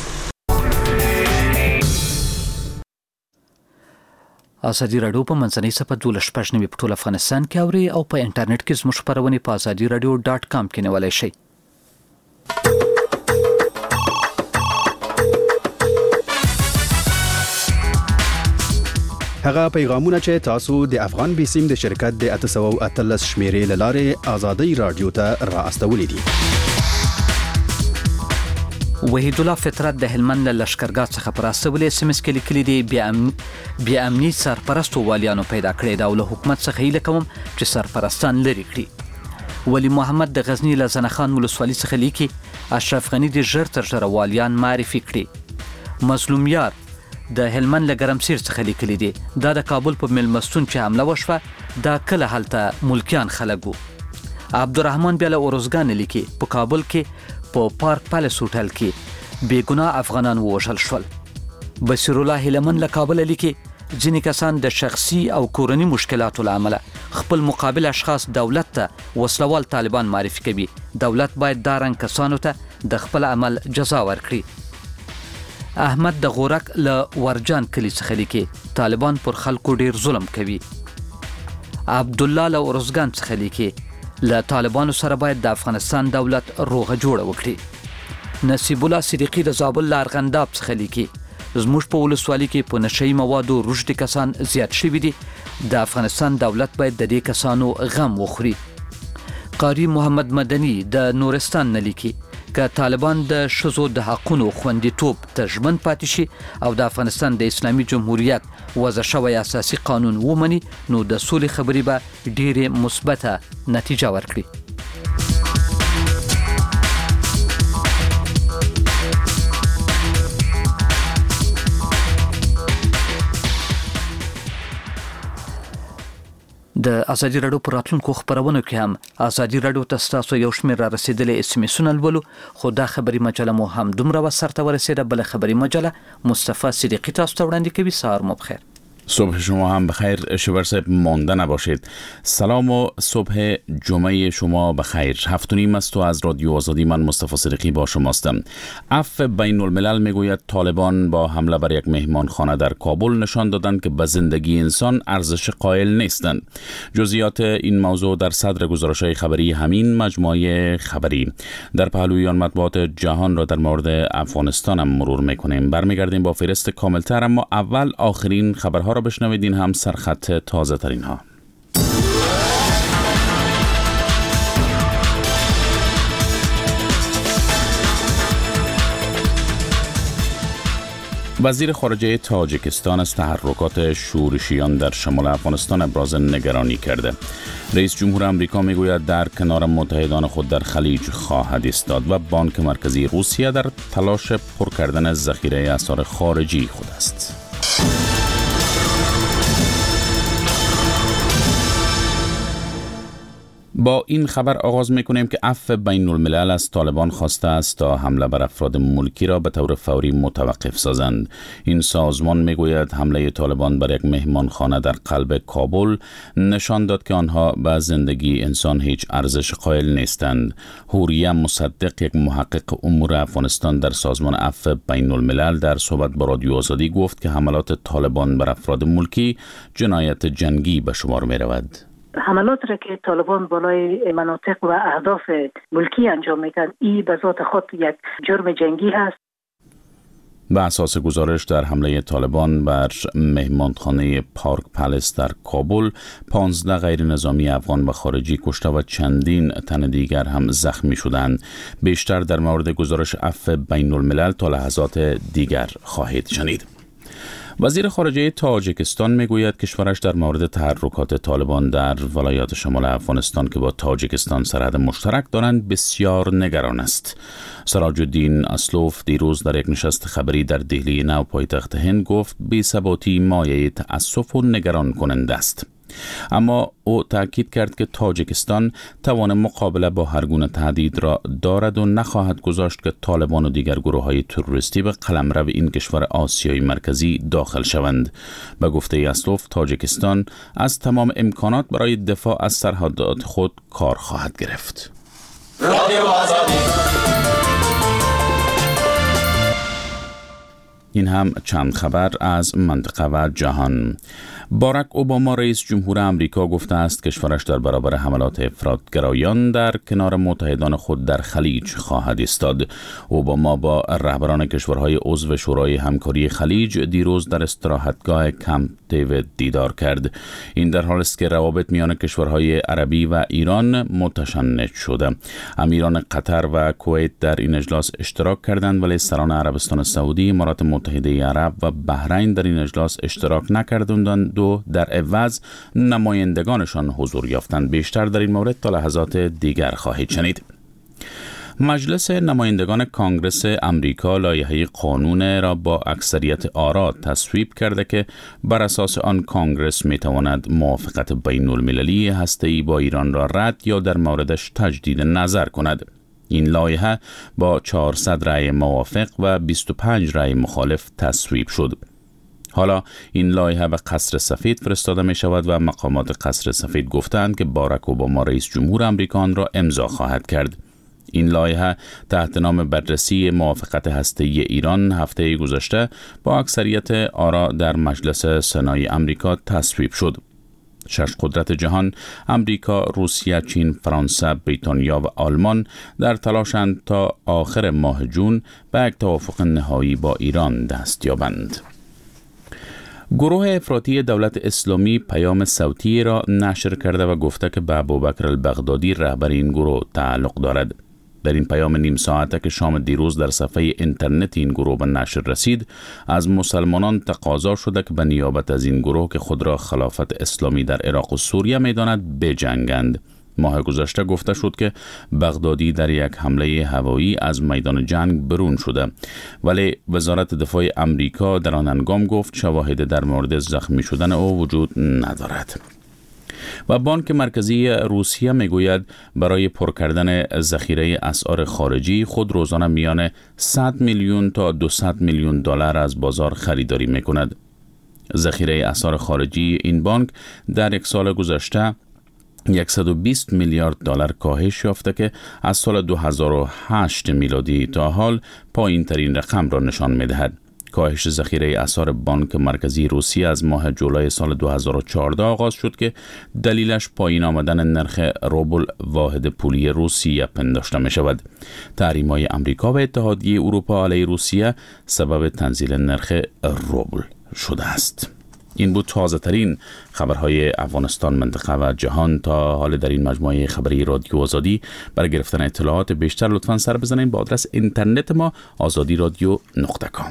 ازادي راډیو په منځنۍ صفحه دولس شپږ نوي په ټول افغانستان کې اوري او په انټرنیټ کې زموږ خپرونې په ازادي راډیو ډاټ کام کې نیولی شئ. هغه پیغامونه چې تاسو د افغان بیسیم د شرکت د اته سوه او اتلس شمیرې له لارې ازادي راډیو ته را استولې دي. وحید الله فطرت د هلمند له لشکرګاه څخه پر استولې اس ام اس کې لیکلي دي بیا امن بیا امني سرپرستو والیانو پیدا کړی دا او له حکومت څخه هیله کوم چې سرپرستان لري کړي. ولی محمد د غزنی له زنخان ولسوالۍ څخه لیکي اشرف غنی د ژر تر ژره والیان معرفي کړي. مظلوم یار د هلمند له ګرمسیر څخه لیکلي دي دا د کابل په میلمستون چې حمله وشوه دا کله هلته ملکیان خلک وو. عبدالرحمن بیا له اورزګان لیکي په کابل کې په پارک پیلس هوټل کې بې ګناه افغانان ووژل شول. بصیر الله هلمند له کابل لیکي ځینې کسان د شخصي او کورني مشکلاتو له امله خپل مقابل اشخاص دولت ته وسلوال طالبان معرفي کوي. دولت باید دا رنګ کسانو ته د خپل عمل جزا ورکړي. احمد د غورک له ورجان کلي څخه لیکي طالبان پر خلکو ډیر ظلم کوي. عبدالله له ارزګان څخه لیکي له طالبانو سره باید د افغانستان دولت روغه جوړه وکړي. نصیب الله صدیقی د زابل له ارغنداب څخه لیکي زموږ په ولسوالۍ کې په نشهیي موادو روږدي کسان زیات شوي دي، د افغانستان دولت باید د دې کسانو غم وخوري. قاری محمد مدني د نورستان نه لیکي که طالبان د ښځو د حقونو خوندیتوب ته ژمن پاتې شي او د افغانستان د اسلامي جمهوریت وضع شوی اساسي قانون ومني نو د سولې خبرې به ډېرې مثبته نتیجه ورکړي. د ازادي رادیو پر راتلونکو خبرونو کې هم ازادي رادیو تاسو یو شمېر را رسیدلې اس ام اسونه ولولو، خو دا خبري مجله مو هم دومره وسرته ورسېده. بل خبري مجله مصطفی صدیقی تاسو ته وړاندې کوي. سهار مو بخیر. صبح شما هم بخیر. شوبر صاحب مانده نباشید. سلام و صبح جمعه شما بخیر. هفت و نیم است و از رادیو آزادی من مصطفی صدیقی با شماستم. عفو بین الملل میگوید طالبان با حمله بر یک مهمانخانه در کابل نشان دادند که به زندگی انسان ارزش قائل نیستند. جزئیات این موضوع در صدر گزارش‌های خبری همین مجموعه خبری. در پهلویان مطبوعات جهان را در مورد افغانستان هم مرور میکنیم. برمیگردیم با فهرست کاملتر، اما اول آخرین خبرها را بشنوید. این هم سرخط تازه ترین ها. وزیر خارجه تاجیکستان از تحرکات شورشیان در شمال افغانستان ابراز نگرانی کرده. رئیس جمهور آمریکا میگوید در کنار متحدان خود در خلیج خواهد ایستاد و بانک مرکزی روسیه در تلاش پر کردن ذخیره اسعار خارجی خود است. با این خبر آغاز میکنیم که عفو بین الملل از طالبان خواسته است تا حمله بر افراد ملکی را به طور فوری متوقف سازند. این سازمان میگوید حمله طالبان بر یک مهمانخانه در قلب کابل نشان داد که آنها به زندگی انسان هیچ ارزش قائل نیستند. حوریه مصدق، یک محقق امور افغانستان در سازمان عفو بین الملل، در صحبت با رادیو آزادی گفت که حملات طالبان بر افراد ملکی جنایت جنگی به شمار می رود. حملات را که طالبان بالای مناطق و اهداف ملکی انجام میدن، این به ذات خود یک جرم جنگی هست. به اساس گزارش در حمله طالبان بر مهمانخانه پارک پلس در کابل، پانزده غیر نظامی افغان و خارجی کشته و چندین تن دیگر هم زخمی شدند. بیشتر در مورد گزارش عفو بین الملل تا لحظات دیگر خواهید شنید. وزیر خارجه تاجیکستان میگوید کشورش در مورد تحرکات طالبان در ولایات شمال افغانستان که با تاجیکستان سرحد مشترک دارند بسیار نگران است. سراج الدین اسلوف دیروز در یک نشست خبری در دهلی نو پایتخت هند گفت بی‌ثباتی مایه تأسف و نگران کننده است. اما او تاکید کرد که تاجیکستان توان مقابله با هر گونه تهدید را دارد و نخواهد گذاشت که طالبان و دیگر گروه‌های تروریستی به قلمرو این کشور آسیای مرکزی داخل شوند. به گفته اسلوف، تاجیکستان از تمام امکانات برای دفاع از سرحدات خود کار خواهد گرفت. این هم چند خبر از منطقه و جهان. باراک اوباما رئیس جمهور آمریکا گفته است کشورش در برابر حملات افراطگرایان در کنار متحدان خود در خلیج خواهد ایستاد. اوباما با رهبران کشورهای عضو شورای همکاری خلیج دیروز در استراحتگاه کمپ دیوید دیدار کرد. این در حالی است که روابط میان کشورهای عربی و ایران متشنج شده. امیران قطر و کویت در این اجلاس اشتراک کردند، ولی سران عربستان سعودی، امارات متحده عرب و بحرین در این اجلاس اشتراک نکردند و در عوض نمایندگانشان حضور یافتند. بیشتر در این مورد تا لحظات دیگر خواهید شنید. مجلس نمایندگان کانگرس امریکا لایحه قانون را با اکثریت آرا تصویب کرده که بر اساس آن کانگرس می تواند موافقت بین المللی هسته‌ای با ایران را رد یا در موردش تجدید نظر کند. این لایحه با چهارصد رأی موافق و بیست و پنج رأی مخالف تصویب شد. حالا این لایحه به قصر سفید فرستاده می شود و مقامات قصر سفید گفتند که باراک اوباما رئیس جمهور آمریکا آن را امضا خواهد کرد. این لایحه تحت نام بررسی موافقت هسته‌ای ایران هفته گذشته با اکثریت آرا در مجلس سنای آمریکا تصویب شد. شش قدرت جهان، امریکا، روسیه، چین، فرانسه، بریتانیا و آلمان در تلاشند تا آخر ماه جون به یک توافق نهایی با ایران دست یابند. گروه افراطی دولت اسلامی پیام صوتی را نشر کرده و گفته که به ابوبکر البغدادی رهبر این گروه تعلق دارد. در این پیام نیم ساعته که شام دیروز در صفحه اینترنت این گروه به نشر رسید، از مسلمانان تقاضا شده که به نیابت از این گروه که خود را خلافت اسلامی در عراق و سوریه می‌داند بجنگند. ماه گذشته گفته شد که بغدادی در یک حمله هوایی از میدان جنگ برون شده، ولی وزارت دفاع امریکا در آن هنگام گفت شواهد در مورد زخمی شدن او وجود ندارد. و بانک مرکزی روسیه میگوید برای پر کردن ذخیره اسعار خارجی خود روزانه میان صد میلیون تا دویست میلیون دلار از بازار خریداری میکند. ذخیره اسعار خارجی این بانک در یک سال گذشته صد و بیست میلیارد دلار کاهش یافته که از سال دو هزار و هشت میلادی تا حال پایین ترین رقم را نشان می‌دهد. کاهش ذخیره اسعار بانک مرکزی روسیه از ماه جولای سال دو هزار و چهارده آغاز شد که دلیلش پایین آمدن نرخ روبل واحد پولی روسیه پنداشته می شود. تحریم‌های آمریکا و اتحادیه اروپا علیه روسیه سبب تنزیل نرخ روبل شده است. این بود تازه ترین خبرهای افغانستان، منطقه و جهان. تا حال در این مجموعه خبری رادیو آزادی برای گرفتن اطلاعات بیشتر لطفاً سر بزنید با آدرس اینترنت ما آزادی رادیو نقطه کام.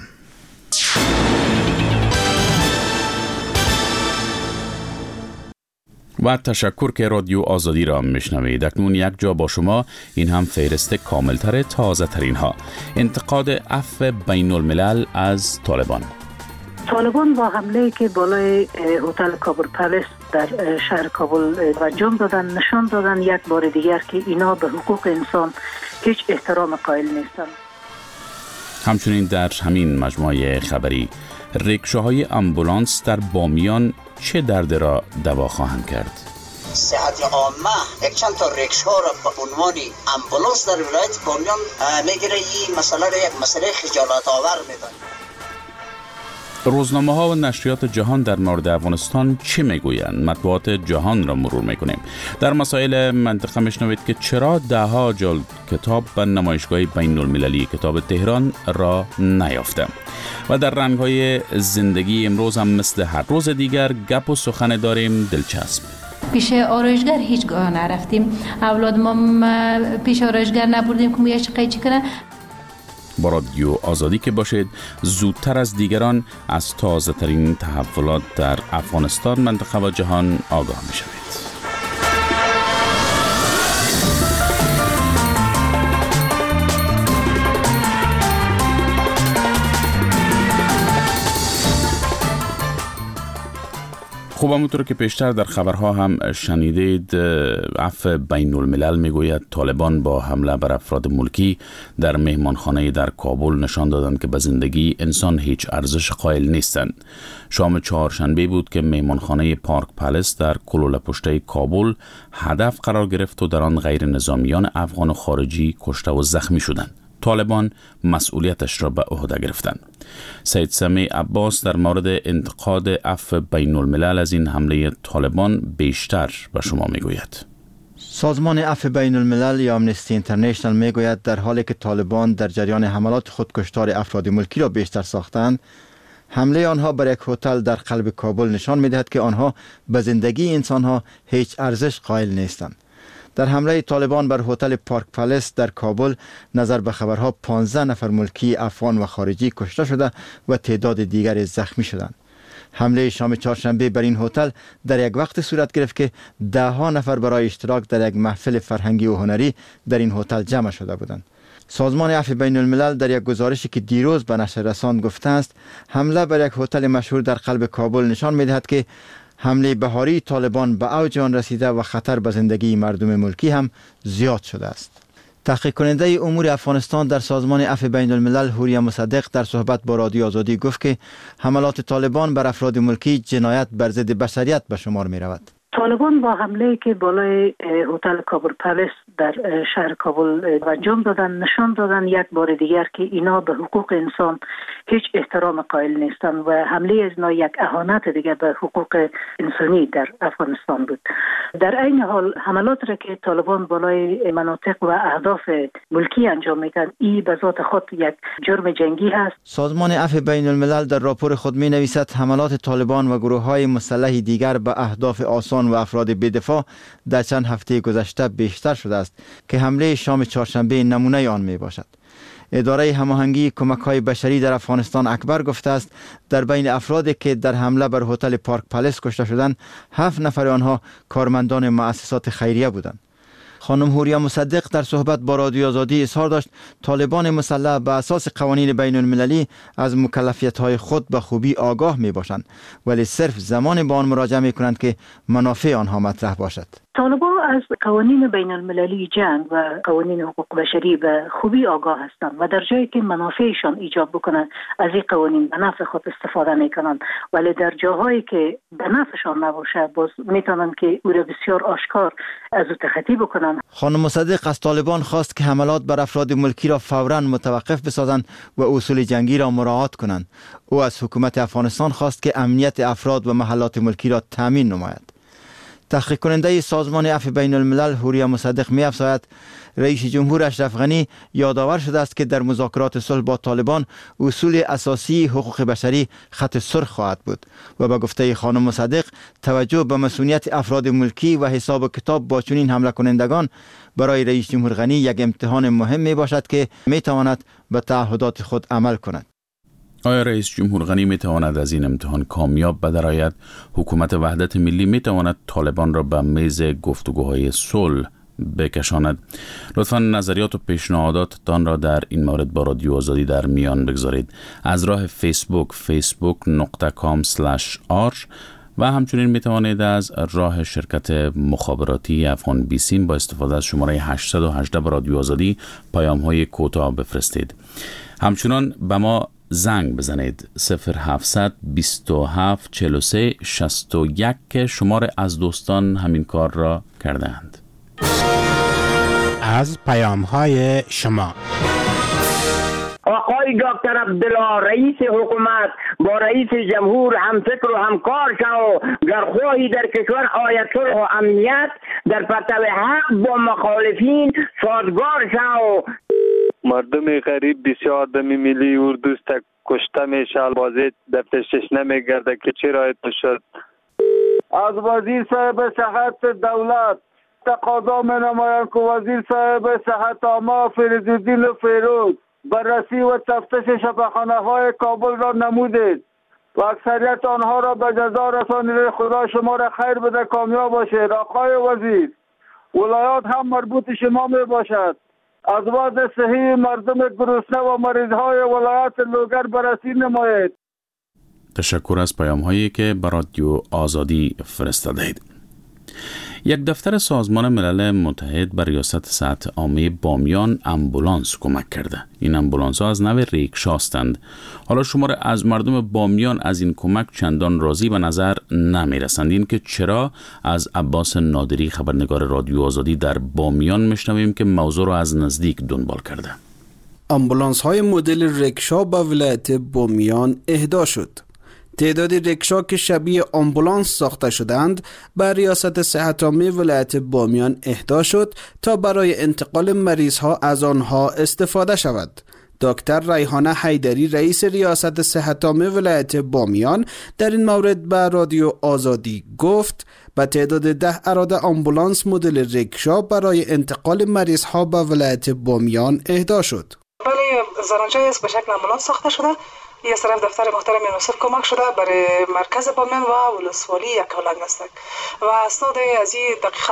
و تشکر که رادیو آزادی را میشنوید. اکنون یک جا با شما، این هم فهرست کاملتر تازه ترین ها. انتقاد عفو بین الملل از طالبان. طالبان با حمله که بالای هتل کابل پالیس در شهر کابل انجام دادن نشان دادن یک بار دیگر که اینا به حقوق انسان هیچ احترام قائل نیستند. همچنین در همین مجموعه خبری ریکشاهای امبولانس در بامیان چه درد را دوا خواهند کرد؟ صحت عامه یک چند تا ریکشا را به عنوان امبولانس در ولایت بامیان میگیره. این مسئله را یک مسئله خجالت آور میدانه. روزنامه ها و نشریات جهان در مورد افغانستان چه میگویند؟ مطبوعات جهان را مرور میکنیم. در مسائل منطقه میشنوید که چرا ده ها جلد کتاب به نمایشگاه بین المللی کتاب تهران را نیافته. و در رنگ های زندگی امروز هم مثل هر روز دیگر گپ و سخن داریم دلچسب. پیش آرایشگر هیچگاه نرفتیم. اولاد ما پیش آرایشگر نبردیم که میشه قیچی کنن. با رادیو آزادی که باشید، زودتر از دیگران از تازه ترین تحولات در افغانستان، منطقه و جهان آگاه می شوید. خوب، همونطور که پیشتر در خبرها هم شنیدید، عفو بین الملل میگوید طالبان با حمله بر افراد ملکی در مهمانخانه در کابل نشان دادند که به زندگی انسان هیچ ارزش قائل نیستند. شام چهارشنبه بود که مهمانخانه پارک پالیس در کلوله پشته کابل هدف قرار گرفت و در آن غیر نظامیان افغان و خارجی کشته و زخمی شدند. طالبان مسئولیتش را به عهده گرفتند. سید سمیع عباس در مورد انتقاد عفو بین الملل از این حمله طالبان بیشتر به شما میگوید. سازمان عفو بین الملل یا آمنستی اینترنشنال میگوید در حالی که طالبان در جریان حملات خودکشتار افراد ملکی را بیشتر ساختند، حمله آنها بر یک هتل در قلب کابل نشان میدهد که آنها به زندگی انسانها هیچ ارزش قائل نیستند. در حمله طالبان بر هتل پارک پالیس در کابل نظر به خبرها پانزده نفر ملکی افغان و خارجی کشته شده و تعداد دیگر زخمی شدند. حمله شام چهارشنبه بر این هتل در یک وقت صورت گرفت که ده ها نفر برای اشتراک در یک محفل فرهنگی و هنری در این هتل جمع شده بودند. سازمان عفو بین الملل در یک گزارشی که دیروز به نشر رساند گفته است حمله بر یک هتل مشهور در قلب کابل نشان می‌دهد که حمله بهاری طالبان به اوج آن رسیده و خطر به زندگی مردم ملکی هم زیاد شده است. تحقیق کننده امور افغانستان در سازمان عفو بین الملل هوریا مصدق در صحبت با رادیو آزادی گفت که حملات طالبان بر افراد ملکی جنایت بر ضد بشریت به شمار می رود. طالبان با حمله که بالای هتل کابل پالیس در شهر کابل انجام دادن نشان دادن یک بار دیگر که اینا به حقوق انسان هیچ احترام قائل نیستند و حمله از اینا یک اهانت دیگر به حقوق انسانی در افغانستان بود. در این حال حملات را که طالبان بالای مناطق و اهداف ملکی انجام میدن، این به ذات خود یک جرم جنگی هست. سازمان عفو بین الملل در راپور خود می نویسد حملات طالبان و گروه های مسلح دیگر به اهداف آسان و افراد بی‌دفاع در چند هفته گذشته بیشتر شده است که حمله شام چهارشنبه نمونه آن می باشد. اداره هماهنگی کمک‌های بشری در افغانستان اکبر گفته است در بین افرادی که در حمله بر هتل پارک پالیس کشته شدند، هفت نفر آنها کارمندان مؤسسات خیریه بودند. خانم هوریا مصدق در صحبت با رادیو آزادی اظهار داشت طالبان مسلح به اساس قوانین بین المللی از مکلفیت‌های خود به خوبی آگاه میباشند، ولی صرف زمان به آن مراجعه میکنند که منافع آنها مطرح باشد. طالبان از قوانین بین المللی جنگ و قوانین حقوق بشری به خوبی آگاه هستند و در جایی که منافعشان ایجاب بکنند از این قوانین به نفع خود استفاده میکنند، ولی در جاهایی که به نفعشان نباشه باز میتونند که او را بسیار آشکار از او تخطی بکنند. خانم مصدق از طالبان خواست که حملات بر افراد ملکی را فوراً متوقف بسازند و اصول جنگی را مراعات کنند. او از حکومت افغانستان خواست که امنیت افراد و محلات ملکی را تامین نماید. تحقیق کننده سازمان عفو بین الملل هوریا مصدق می افزاید رئیس جمهور اشرف غنی یادآور شده است که در مذاکرات صلح با طالبان اصول اساسی حقوق بشری خط سرخ خواهد بود و به گفته خانم مصدق توجه به مسئولیت افراد ملکی و حساب کتاب با چنین حمله کنندگان برای رئیس جمهور غنی یک امتحان مهم می باشد که می تواند به تعهدات خود عمل کند. آیا رئیس جمهور غنی می تواند از این امتحان کامیاب بدرآید؟ حکومت وحدت ملی می تواند طالبان را به میز گفتگوهای صلح بکشاند؟ لطفاً نظریات و پیشنهاداتتان را در این مورد با رادیو آزادی در میان بگذارید. از راه فیسبوک فیسبوک دات کام اسلش آر و همچنین می توانید از راه شرکت مخابراتی افغان بیسیم با استفاده از شماره هشت یک هشت به رادیو آزادی پیام های کوتاه بفرستید. همچنان به ما زنگ بزنید صفر هفتصد بیست و هفت چهل و سه شصت و یک که شمار از دوستان همین کار را کردند. از پیام های شما آقای دکتر عبدالله رئیس حکومت با رئیس جمهور همفکر و همکار شو گر خواهی در کشور آید صلح و امنیت در پرتو حق با مخالفین سازگار شو. مردم غریب بسیار دمی ملی اردوست کشته میشه، البازه دفترش نمیگرده که چرا اتو شد. از وزیر صاحب صحت دولت تقاضا می نمایم که وزیر صاحب صحت عامه فریدالدین فیروز بررسی و تفتیش شفاخانه های کابل را نمودید و اکثریت آنها را به جزا رسانید. خدا شما را خیر بده، کامیاب باشید. آقای وزیر، ولایات هم مربوط شما می باشد. از وضع صحی مردم گرسنه و مریضهای ولایت لوگر بررسی نمایید. تشکر از پیام هایی که به رادیو آزادی فرستادید. یک دفتر سازمان ملل متحد بر ریاست صحت عامه بامیان امبولانس کمک کرده. این امبولانس ها از نوع ریکشا هستند. حالا شمار از مردم بامیان از این کمک چندان راضی به نظر نمی رسند. این که چرا؟ از عباس نادری خبرنگار رادیو آزادی در بامیان میشنویم که موضوع را از نزدیک دنبال کرده. امبولانس های مدل ریکشا به ولایت بامیان اهدا شد. تعداد ریکشا که شبیه آمبولانس ساخته شدند بر ریاست صحت عامه ولایت بامیان اهدا شد تا برای انتقال مریض ها از آنها استفاده شود. دکتر ریحانه حیدری رئیس ریاست صحت عامه ولایت بامیان در این مورد به رادیو آزادی گفت به تعداد ده اراده آمبولانس مدل ریکشا برای انتقال مریض ها به ولایت بامیان اهدا شد. بله، زرنجه است به شکل آمبولانس ساخته شده. یه طرف دفتر محترم یونسف کمک شده برای مرکز بامیان و ولسوالی یکاولنگ است و اسناد از این دقیقاً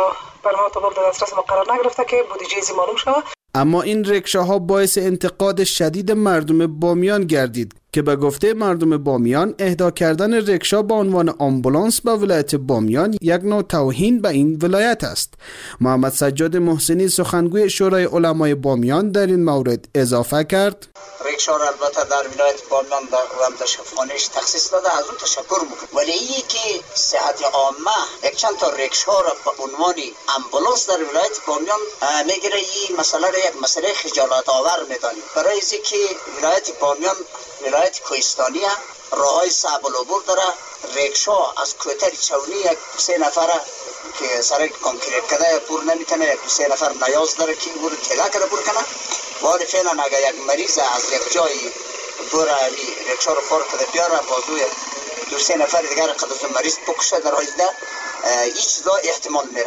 بر ما تو در دسترس ما قرار نگرفته که بودجه زی معلوم شود. اما این ریکشاها باعث انتقاد شدید مردم بامیان گردید که به گفته مردم بامیان اهدا کردن ریکشا با عنوان آمبولانس به ولایت بامیان یک نوع توهین به این ولایت است. محمد سجاد محسنی سخنگوی شورای علمای بامیان در این مورد اضافه کرد: ریکشا را البته در ولایت بامیان و متشفانش تخصیص داده، از اون تشکر میکنم، ولی این که صحت عامه یک چند تا ریکشا را به عنوان آمبولانس در ولایت بامیان میگیره، این مسئله را یک مسئله خجالت آور میدانیم. برای اینکه ولایت بامیان ولایت کوهستانی راههای صعب العبور داره. ریکشا از کوتر چونی یک سه نفره که سر کانکریت کرده پور نمیتونه، یک سه نفر نیاز داره که او رو تلا کرده پور کنه. ولی فعلا اگر یک مریض از یک جایی بره ریکشا رو پار کرده بیاره، بازوی دو سه نفر دیگر قد از مریض بکشه در آینده، هیچ چیزا احتمال میره.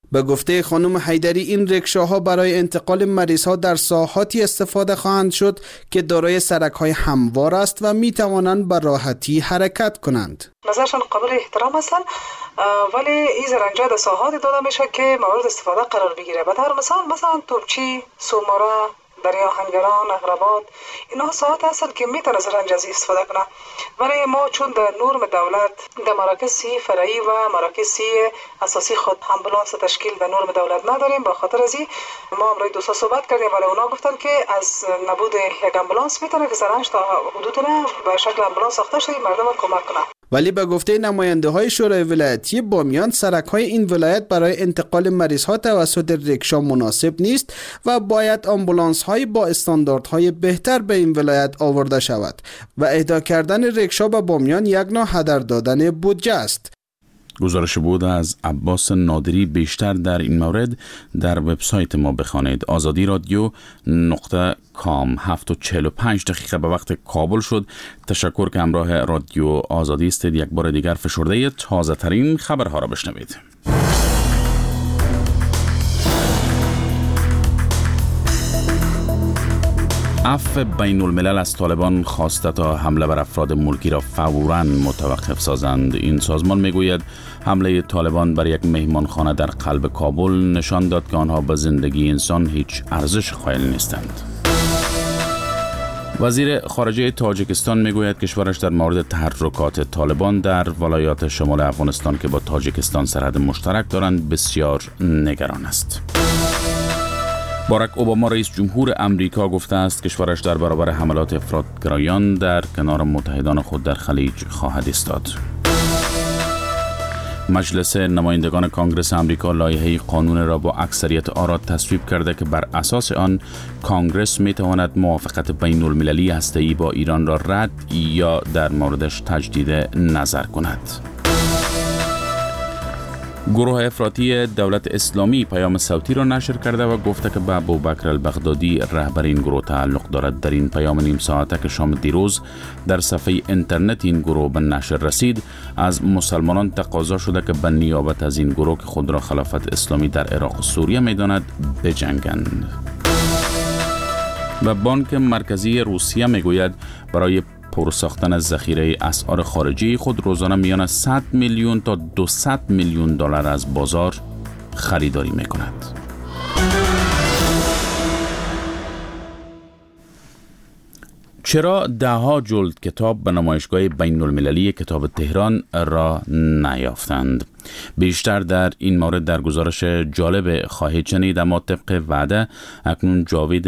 به گفته خانم حیدری این رکشاها برای انتقال مریض‌ها در ساحاتی استفاده خواهند شد که دارای سرک‌های هموار است و می‌توانند به راحتی حرکت کنند. نظرشان قابل احترام هستن، ولی این زرنجا در ساحاتی داده میشه که مورد استفاده قرار بگیره. به طور مثال مثلا توپچی، سوماره، دریاهنگران، اغربات، اینها ساعت هستن که میتونه زرنج از استفاده کنه. ولی ما چون در نورم دولت در مراکز سی فرعی و مراکز سی اساسی خود امبولانس تشکیل در نورم دولت نداریم. به خاطر از این ما امروز دوستا صحبت کردیم ولی اونا گفتن که از نبود یک امبولانس میتونه که زرنج تا حدود به شکل امبولانس ساخته شه مردم کمک کنه. ولی به گفته نماینده های شورای ولایتی بامیان سرک های این ولایت برای انتقال مریض ها توسط رکشا مناسب نیست و باید آمبولانس های با استانداردهای بهتر به این ولایت آورده شود و اهدا کردن رکشا به بامیان یک نوع هدر دادن بودجه است. گزارش بود از عباس نادری. بیشتر در این مورد در وبسایت ما بخوانید آزادی رادیو نقطه کام. هفت و چهل و پنج دقیقه به وقت کابل شد. تشکر که همراه رادیو آزادی استید. یک بار دیگر فشرده تازه ترین خبرها را بشنوید. عفو بین الملل از طالبان خواسته تا حمله بر افراد ملکی را فوراً متوقف سازند. این سازمان میگوید حمله طالبان بر یک مهمانخانه در قلب کابل نشان داد که آنها به زندگی انسان هیچ ارزش قائل نیستند. وزیر خارجه تاجیکستان میگوید کشورش در مورد تحرکات طالبان در ولایات شمال افغانستان که با تاجیکستان سرحد مشترک دارند بسیار نگران است. باراک اوباما رئیس جمهور امریکا گفته است کشورش در برابر حملات افراطگرایان در کنار متحدان خود در خلیج خواهد ایستاد. مجلس نمایندگان کانگرس امریکا لایحه قانون را با اکثریت آرا تصویب کرده که بر اساس آن کانگرس می تواند موافقت بین المللی هسته‌ای با ایران را رد یا در موردش تجدید نظر کند. گروه افراطی دولت اسلامی پیام صوتی را نشر کرده و گفته که به ابوبکر البغدادی رهبر این گروه تعلق دارد. در این پیام نیم ساعته که شام دیروز در صفحه اینترنت این گروه به نشر رسید از مسلمانان تقاضا شده که به نیابت از این گروه که خود را خلافت اسلامی در عراق و سوریه می‌داند بجنگند. و بانک مرکزی روسیه میگوید برای پر ساختن ذخیره اسعار خارجی خود روزانه میان صد میلیون تا دویست میلیون دلار از بازار خریداری میکند. چرا دهها جلد کتاب به نمایشگاه بین المللی کتاب تهران را نیافتند؟ بیشتر در این مورد در گزارش جالب خواهید شنید، اما طبق وعده اکنون جاوید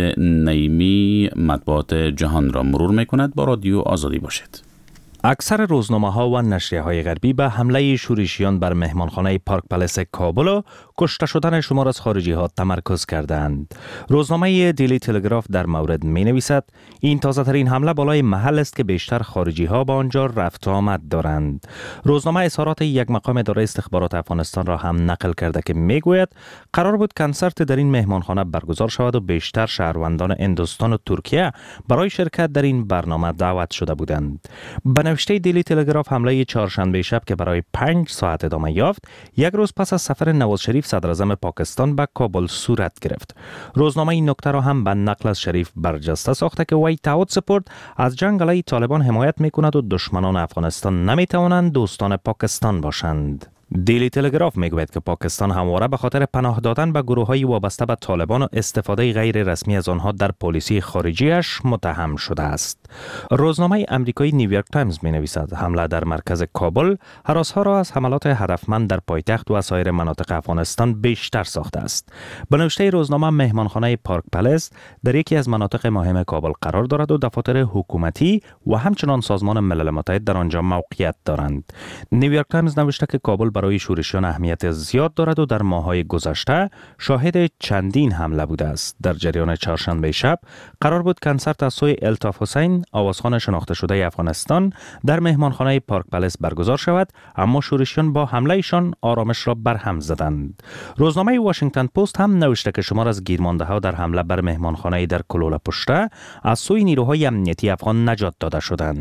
نعیمی مطبوعات جهان را مرور میکند. با رادیو آزادی باشید. اکثر روزنامه‌ها و نشریه‌های غربی به حمله شورشیان بر مهمانخانه پارک پلس کابل و کشته شدن شمار از خارجی‌ها تمرکز کردند. روزنامه دیلی تلگراف در مورد می‌نویسد این تازه‌ترین حمله بالای محل است که بیشتر خارجی‌ها به آنجا رفت و آمد دارند. روزنامه اظهارات یک مقام اداره استخبارات افغانستان را هم نقل کرده که می‌گوید قرار بود کنسرت در این مهمانخانه برگزار شود و بیشتر شهروندان هندوستان و ترکیه برای شرکت در این برنامه دعوت شده بودند. نوشته دیلی تلگراف حمله چهارشنبه شب که برای پنج ساعت ادامه یافت یک روز پس از سفر نواز شریف صدر اعظم پاکستان به کابل صورت گرفت. روزنامه این نکته را هم به نقل از شریف برجسته ساخته که وی تعهد سپرد از جنگ علیه طالبان حمایت می‌کند و دشمنان افغانستان نمی‌توانند دوستان پاکستان باشند. دیلی تلگراف میگوید که پاکستان همواره به خاطر پناه دادن به گروه‌های وابسته به طالبان و استفاده غیر رسمی از آنها در پالیسی خارجیش متهم شده است. روزنامه آمریکایی نیویورک تایمز می‌نویسد حمله در مرکز کابل هراس‌ها را از حملات هدفمند در پایتخت و سایر مناطق افغانستان بیشتر ساخته است. به نوشته روزنامه مهمانخانه پارک پلس در یکی از مناطق مهم کابل قرار دارد و دفاتر حکومتی و همچنان سازمان ملل متحد در آنجا موقعیت دارند. نیویورک تایمز نوشته که کابل برای شورشیان اهمیت زیاد دارد و در ماه‌های گذشته شاهد چندین حمله بوده است. در جریان چهارشنبه شب قرار بود کنسرت از سوی الطاف حسین، آوازخوان شناخته شده افغانستان، در مهمانخانه پارک پلس برگزار شود، اما شورشیان با حملهشان آرامش را برهم زدند. روزنامه واشنگتن پست هم نوشته که شمار از گیرمانده‌ها در حمله بر مهمانخانه در کلوله پشته از سوی نیروهای امنیتی افغان نجات داده شدند.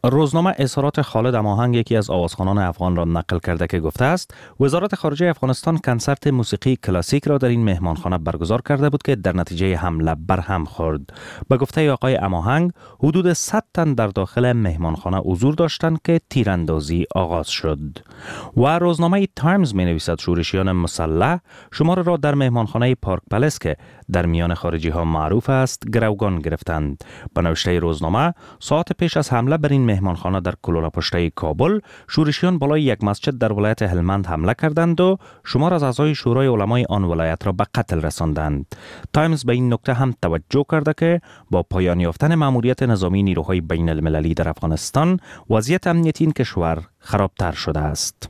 روزنامه اظهارات خالد اماهنگ یکی از آوازخوانان افغان را نقل کرده که گفته است وزارت خارجه افغانستان کنسرت موسیقی کلاسیک را در این مهمانخانه برگزار کرده بود که در نتیجه حمله برهم خورد. به گفته آقای اماهنگ حدود صد تن در داخل مهمانخانه حضور داشتند که تیراندازی آغاز شد. و روزنامه تایمز می نویسد شورشیان مسلح شمار را در مهمانخانه پارک پلس که در میان خارجی ها معروف است گروگان گرفتند. به نوشته روزنامه ساعت پیش از حمله بر این مهمانخانه در کلولا پشته کابل شورشیان بالای یک مسجد در ولایت هلمند حمله کردند و شمار از اعضای شورای علمای آن ولایت را به قتل رساندند. تایمز به این نکته هم توجه کرده که با پایان یافتن مأموریت نظامی نیروهای بین المللی در افغانستان وضعیت امنیتی این کشور خرابتر شده است.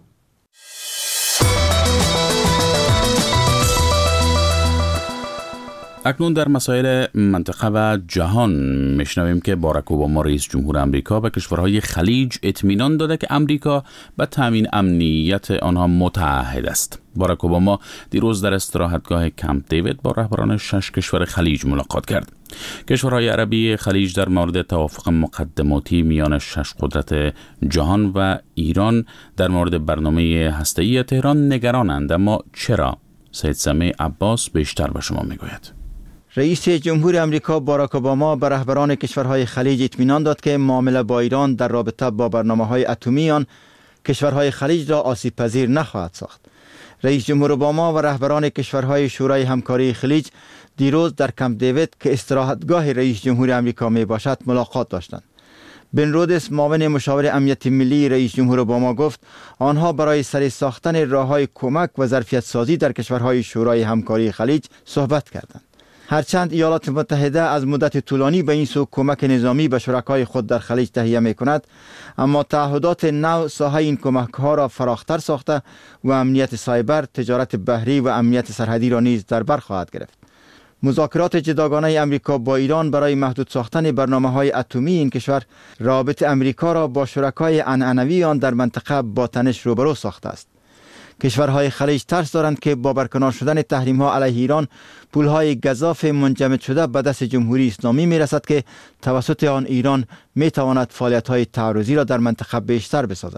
اکنون در مسائل منطقه و جهان میشنویم که باراک اوباما رئیس جمهور امریکا به کشورهای خلیج اطمینان داده که امریکا به تامین امنیت آنها متعهد است. باراک اوباما دیروز در استراحتگاه کمپ دیوید با رهبران شش کشور خلیج ملاقات کرد. کشورهای عربی خلیج در مورد توافق مقدماتی میان شش قدرت جهان و ایران در مورد برنامه هسته‌ای تهران نگرانند. اما چرا؟ سید سمیع عباس بیشتر به شما میگوید. رئیس جمهور امریکا باراک اوباما به رهبران کشورهای خلیج اطمینان داد که معامله با ایران در رابطه با برنامه‌های اتمی آن کشورهای خلیج را آسیب پذیر نخواهد ساخت. رئیس جمهور اوباما و رهبران کشورهای شورای همکاری خلیج دیروز در کمپ دیوید که استراحتگاه رئیس جمهور امریکا می باشد ملاقات داشتند. بن رودس معاون مشاور امنیت ملی رئیس جمهور اوباما گفت آنها برای سری ساختن راه‌های کمک و ظرفیت سازی در کشورهای شورای همکاری خلیج صحبت کردند. هرچند ایالات متحده از مدت طولانی به این سو کمک نظامی به شرکای خود در خلیج تهیه می کند، اما تعهدات نو ساحه این کمک ها را فراختر ساخته و امنیت سایبر، تجارت بحری و امنیت سرحدی را نیز در بر خواهد گرفت. مذاکرات جداگانه امریکا با ایران برای محدود ساختن برنامه‌های اتمی این کشور رابط امریکا را با شرکای عنعنوی آن در منطقه با تنش روبرو ساخته است. کشورهای خلیج ترس دارند که با برکنار شدن تحریم‌ها علیه ایران پولهای گزاف منجمد شده به دست جمهوری اسلامی می‌رسد که توسط آن ایران می‌تواند فعالیت‌های تعرضی را در منطقه بیشتر بسازد.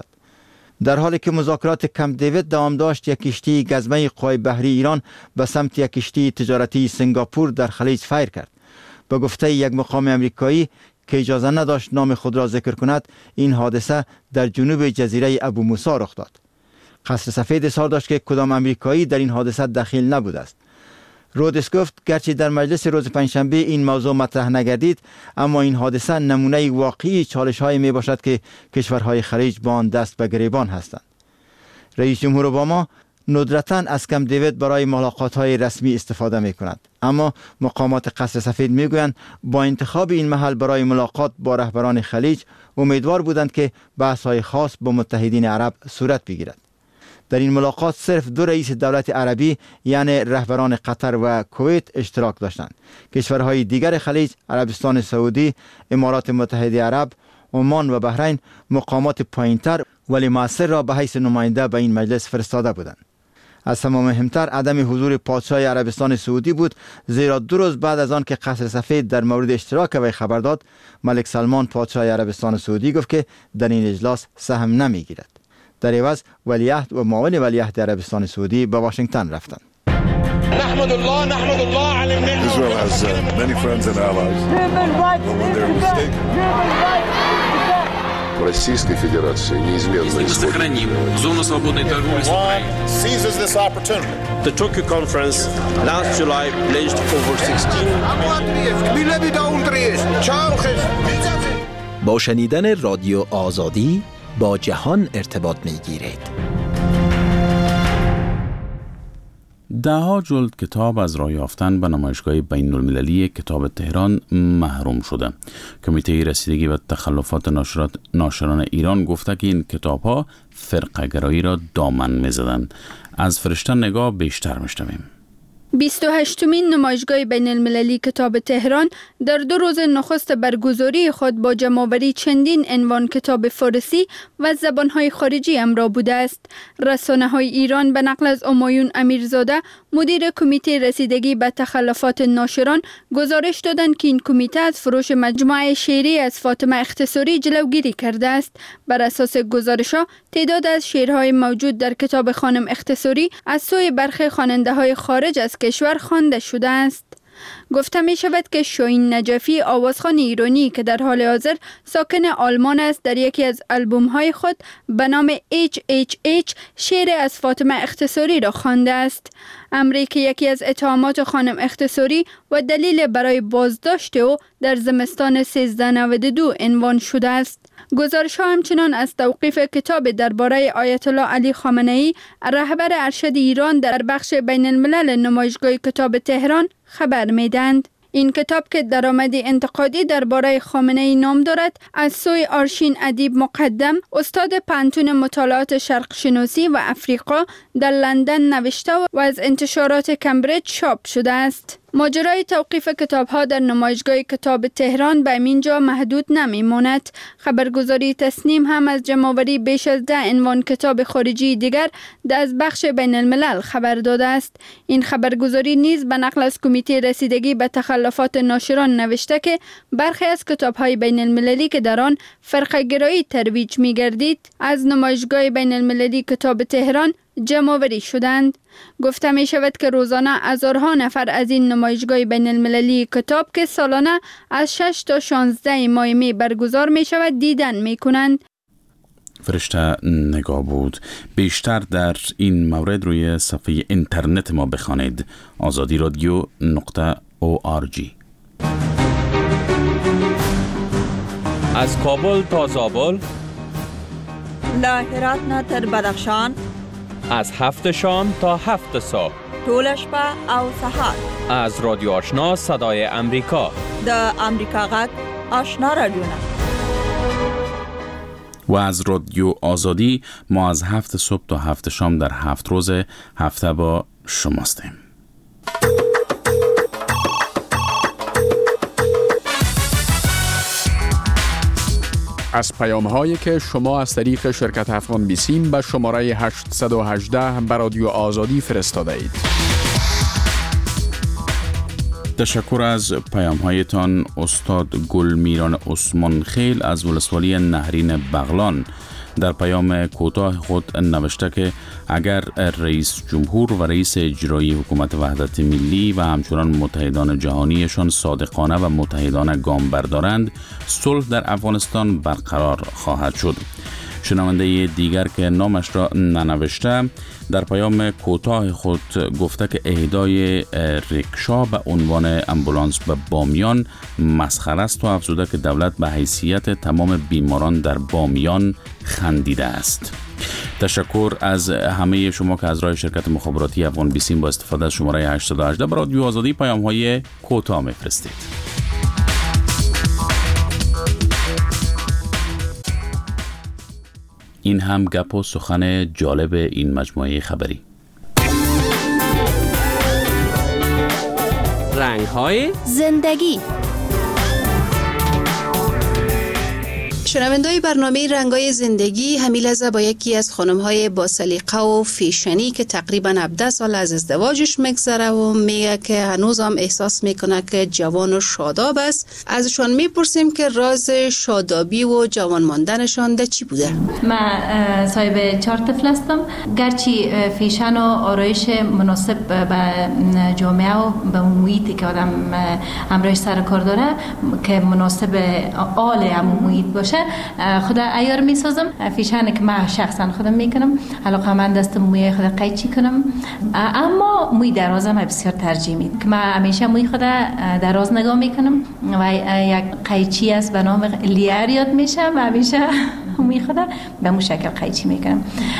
در حالی که مذاکرات کمپ دیوید دوام داشت، یک کشتی گزمه قوای بحری ایران به سمت یک کشتی تجارتی سنگاپور در خلیج فیر کرد. به گفته یک مقام امریکایی که اجازه نداشت نام خود را ذکر کند، این حادثه در جنوب جزیره ابو موسی رخ داد. قصر سفید اظهار داشت که کدام امریکایی در این حادثه دخیل نبوده است. رودس گفت گرچه در مجلس روز پنجشنبه این موضوع مطرح نگردید، اما این حادثه نمونه واقعی چالش‌های می باشد که کشورهای خلیج با آن دست به گریبان هستند. رئیس جمهور اوباما ندرتاً از کمپ دیوید برای ملاقات‌های رسمی استفاده می کند، اما مقامات قصر سفید می گویند با انتخاب این محل برای ملاقات با رهبران خلیج امیدوار بودند که بحث‌های خاص با متحدین عرب صورت بگیرد. در این ملاقات صرف دو رئیس دولت عربی یعنی رهبران قطر و کویت اشتراک داشتند. کشورهای دیگر خلیج، عربستان سعودی، امارات متحده عرب، عمان و بحرین مقامات پایینتر ولی مؤثر را به حیث نماینده به این مجلس فرستاده بودند. از همه مهمتر عدم حضور پادشاه عربستان سعودی بود، زیرا دو روز بعد از آن که قصر سفید در مورد اشتراک وی خبر داد، ملک سلمان پادشاه عربستان سعودی گفت که در این اجلاس سهم نمیگیرد. در عوض ولیعهد و معاون ولیعهد عربستان سعودی به واشنگتن رفتند. نحمد الله نحمد الله على النعمة. Israel has uh, many friends and allies. When they're mistaken. Российской Федерации неизменно сохраним зону свободной торговли с Украиной. Seizes this opportunity. The Tokyo conference last July pledged over sixteen. با شنیدن رادیو آزادی با جهان ارتباط می‌گیرید. ده ها جلد کتاب از راه یافتن به نمایشگاه بین المللی کتاب تهران محروم شده. کمیته رسیدگی و تخلفات ناشرات ناشران ایران گفته که این کتاب ها فرقه گرایی را دامن می‌زدند. از فرشته نگاه بیشتر می‌شنویم. بیست و هشتمین نمایشگاه بین المللی کتاب تهران در دو روز نخست برگزاری خود با جمع‌آوری چندین عنوان کتاب فارسی و زبان‌های خارجی همراه بوده است. رسانه‌های ایران به نقل از همایون امیرزاده مدیر کمیته رسیدگی به تخلفات ناشران گزارش دادند که این کمیته از فروش مجموعه شعری از فاطمه اختصاری جلوگیری کرده است. بر اساس گزارش‌ها تعداد از شعرهای موجود در کتاب خانم اختصاری از سوی برخی خواننده‌های خارج از کشور خوانده شده است. گفته می شود که شاهین نجفی آوازخوان ایرانی که در حال حاضر ساکن آلمان است در یکی از آلبوم های خود به نام اچ اچ اچ شعر از فاطمه اختصاری را خوانده است. امری که یکی از اتهامات خانم اختصاری و دلیل برای بازداشت او در زمستان سیزده نود و دو عنوان شده است. گزارش ها همچنان از توقیف کتاب درباره آیت الله علی خامنه‌ای رهبر ارشد ایران در بخش بین الملل نمایشگاه کتاب تهران خبر میدند. این کتاب که درآمدی انتقادی درباره خامنه‌ای نام دارد از سوی آرشین ادیب مقدم استاد پانتون مطالعات شرق شناسی و افریقا در لندن نوشته و از انتشارات کمبریج چاپ شده است. ماجرای توقیف کتاب‌ها در نمایشگاه کتاب تهران به اینجا محدود نمی‌ماند. خبرگزاری تسنیم هم از جمع‌آوری بیش از ده عنوان کتاب خارجی دیگر از بخش بین الملل خبر داده است. این خبرگزاری نیز به نقل از کمیته رسیدگی به تخلفات ناشران نوشته که برخی از کتاب‌های بین المللی که در آن فرقه‌گرایی ترویج می‌گردید از نمایشگاه بین المللی کتاب تهران جمع‌آوری شدند. گفته می شود که روزانه هزارها نفر از این نمایشگاه بین المللی کتاب که سالانه از شش تا شانزده ماه می برگزار می شود دیدن می کنند. فرشته نگاه بود. بیشتر در این مورد روی صفحه اینترنت ما بخوانید آزادی رادیو نقطه او آر جی. از کابل تا زابل، له هرات نه تر بدخشان، از هفت شام تا هفت صبح، طول شپه او سهار، از رادیو آشنا صدای امریکا، د امریکا غږ آشنا رادیو نه و از رادیو آزادی ما از هفت صبح تا هفت شام در هفت روز هفته با شماستیم. از پیام هایی که شما از طریق شرکت افغان بیسیم به شماره هشت یک هشت به رادیو آزادی فرستاده اید. تشکر از پیام هایتان. استاد گل میران عثمان خیل از ولسوالی نهرین بغلان در پیام کوتاه خود نوشته که اگر رئیس جمهور و رئیس اجرایی حکومت وحدت ملی و همچنان متحدان جهانیشان صادقانه و متحدانه گام بردارند، صلح در افغانستان برقرار خواهد شد. شنونده دیگر که نامش را ننوشته در پیام کوتاه خود گفته که اهدای رکشا به عنوان امبولانس به بامیان مسخره است و افزوده که دولت به حیثیت تمام بیماران در بامیان خندیده است. تشکر از همه شما که از راه شرکت مخابراتی افغان بیسیم با استفاده از شماره هشت یک هشت به رادیو آزادی پیام های کوتاه میفرستید. این هم گپ و سخن جالب این مجموعه خبری. رنگ‌های زندگی. شنونده‌های برنامه رنگ‌های زندگی همین لحظه با یکی از خانم‌های با سلیقه و فیشنی که تقریبا هفده سال از ازدواجش میگذره و میگه که هنوز هم احساس میکنه که جوان و شاداب است. ازشان میپرسیم که راز شادابی و جوان ماندنشان در چی بوده؟ من صاحب چهار طفل هستم. گرچه فیشن و آرایش مناسب به جامعه و به محیطی که آدم همراهش سر کار داره که مناسب آل همون محیط باشه خدا عیار میسازم. فیشن که من شخصا خودم میکنم، علاقه من دست موی خود قیچی کنم، اما موی درازم بسیار ترجیح میدم که من همیشه موی خود دراز نگاه میکنم و یک قیچی است به نام لیار یاد میشم و همیشه موی خود به مو شکل قیچی میکنم.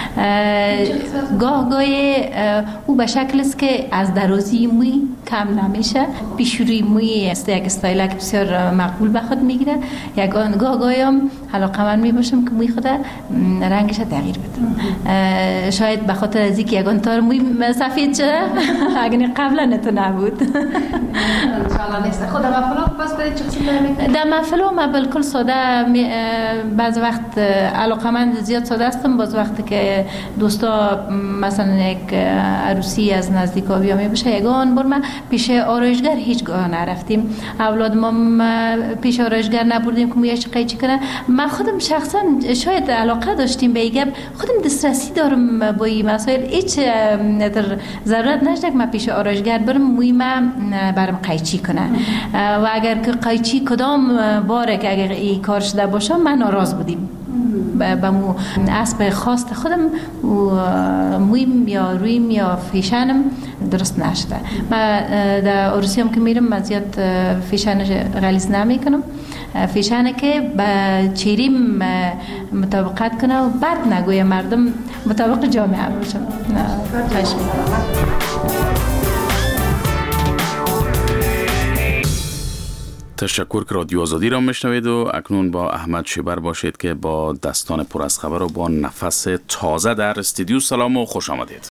گاه گاهی او به شکل است که از درازی موی کم نمیشه. پیشروی موی است یک استایل که بسیار مقبول به خود میگیره. یک گاه گاهی هم علاقه‌مند میباشم که موی خود رنگش تغییر بدم. شاید به خاطر از اینکه یگان تار موی سفید شده اگر قبلا تو نبود. انشالله نیست. خود مفلو پس برای چه چیزی میکنید؟ در مفلو ما بالکل ساده بعض وقت علاقه‌مند زیاد ساده هستم. باز وقتی که دوستا مثلا یک عروسی از نزدیکا بیا میبشه یگان بار ما پیش آرایشگر هیچگاه نرفتیم. اولاد ما پیش آرایشگر نبردیم که مویش قیچی کنه. من خودم شخصا شاید علاقه داشتیم به این خودم دسترسی دارم با این مسائل. هیچ در ضرورت نشده که من پیش آرایشگر برم موی من برم قیچی کنه و اگر که قیچی کدام باره که اگر این کار شده باشه من ناراض بودیم به مو اسب خواست خودم مویم یا رویم یا فیشنم درست نشده. من در عروسی هم که میرم من زیاد فیشنش غلیظ نمی کنم. فیشنه که به چیریم مطابقت کنه و بعد نگوی مردم مطابق جامعه باشم. تشکر که رادیو آزادی را میشنوید و اکنون با احمد شیبر باشید که با دستان پر از خبر و با نفس تازه در استودیو. سلام و خوش آمدید.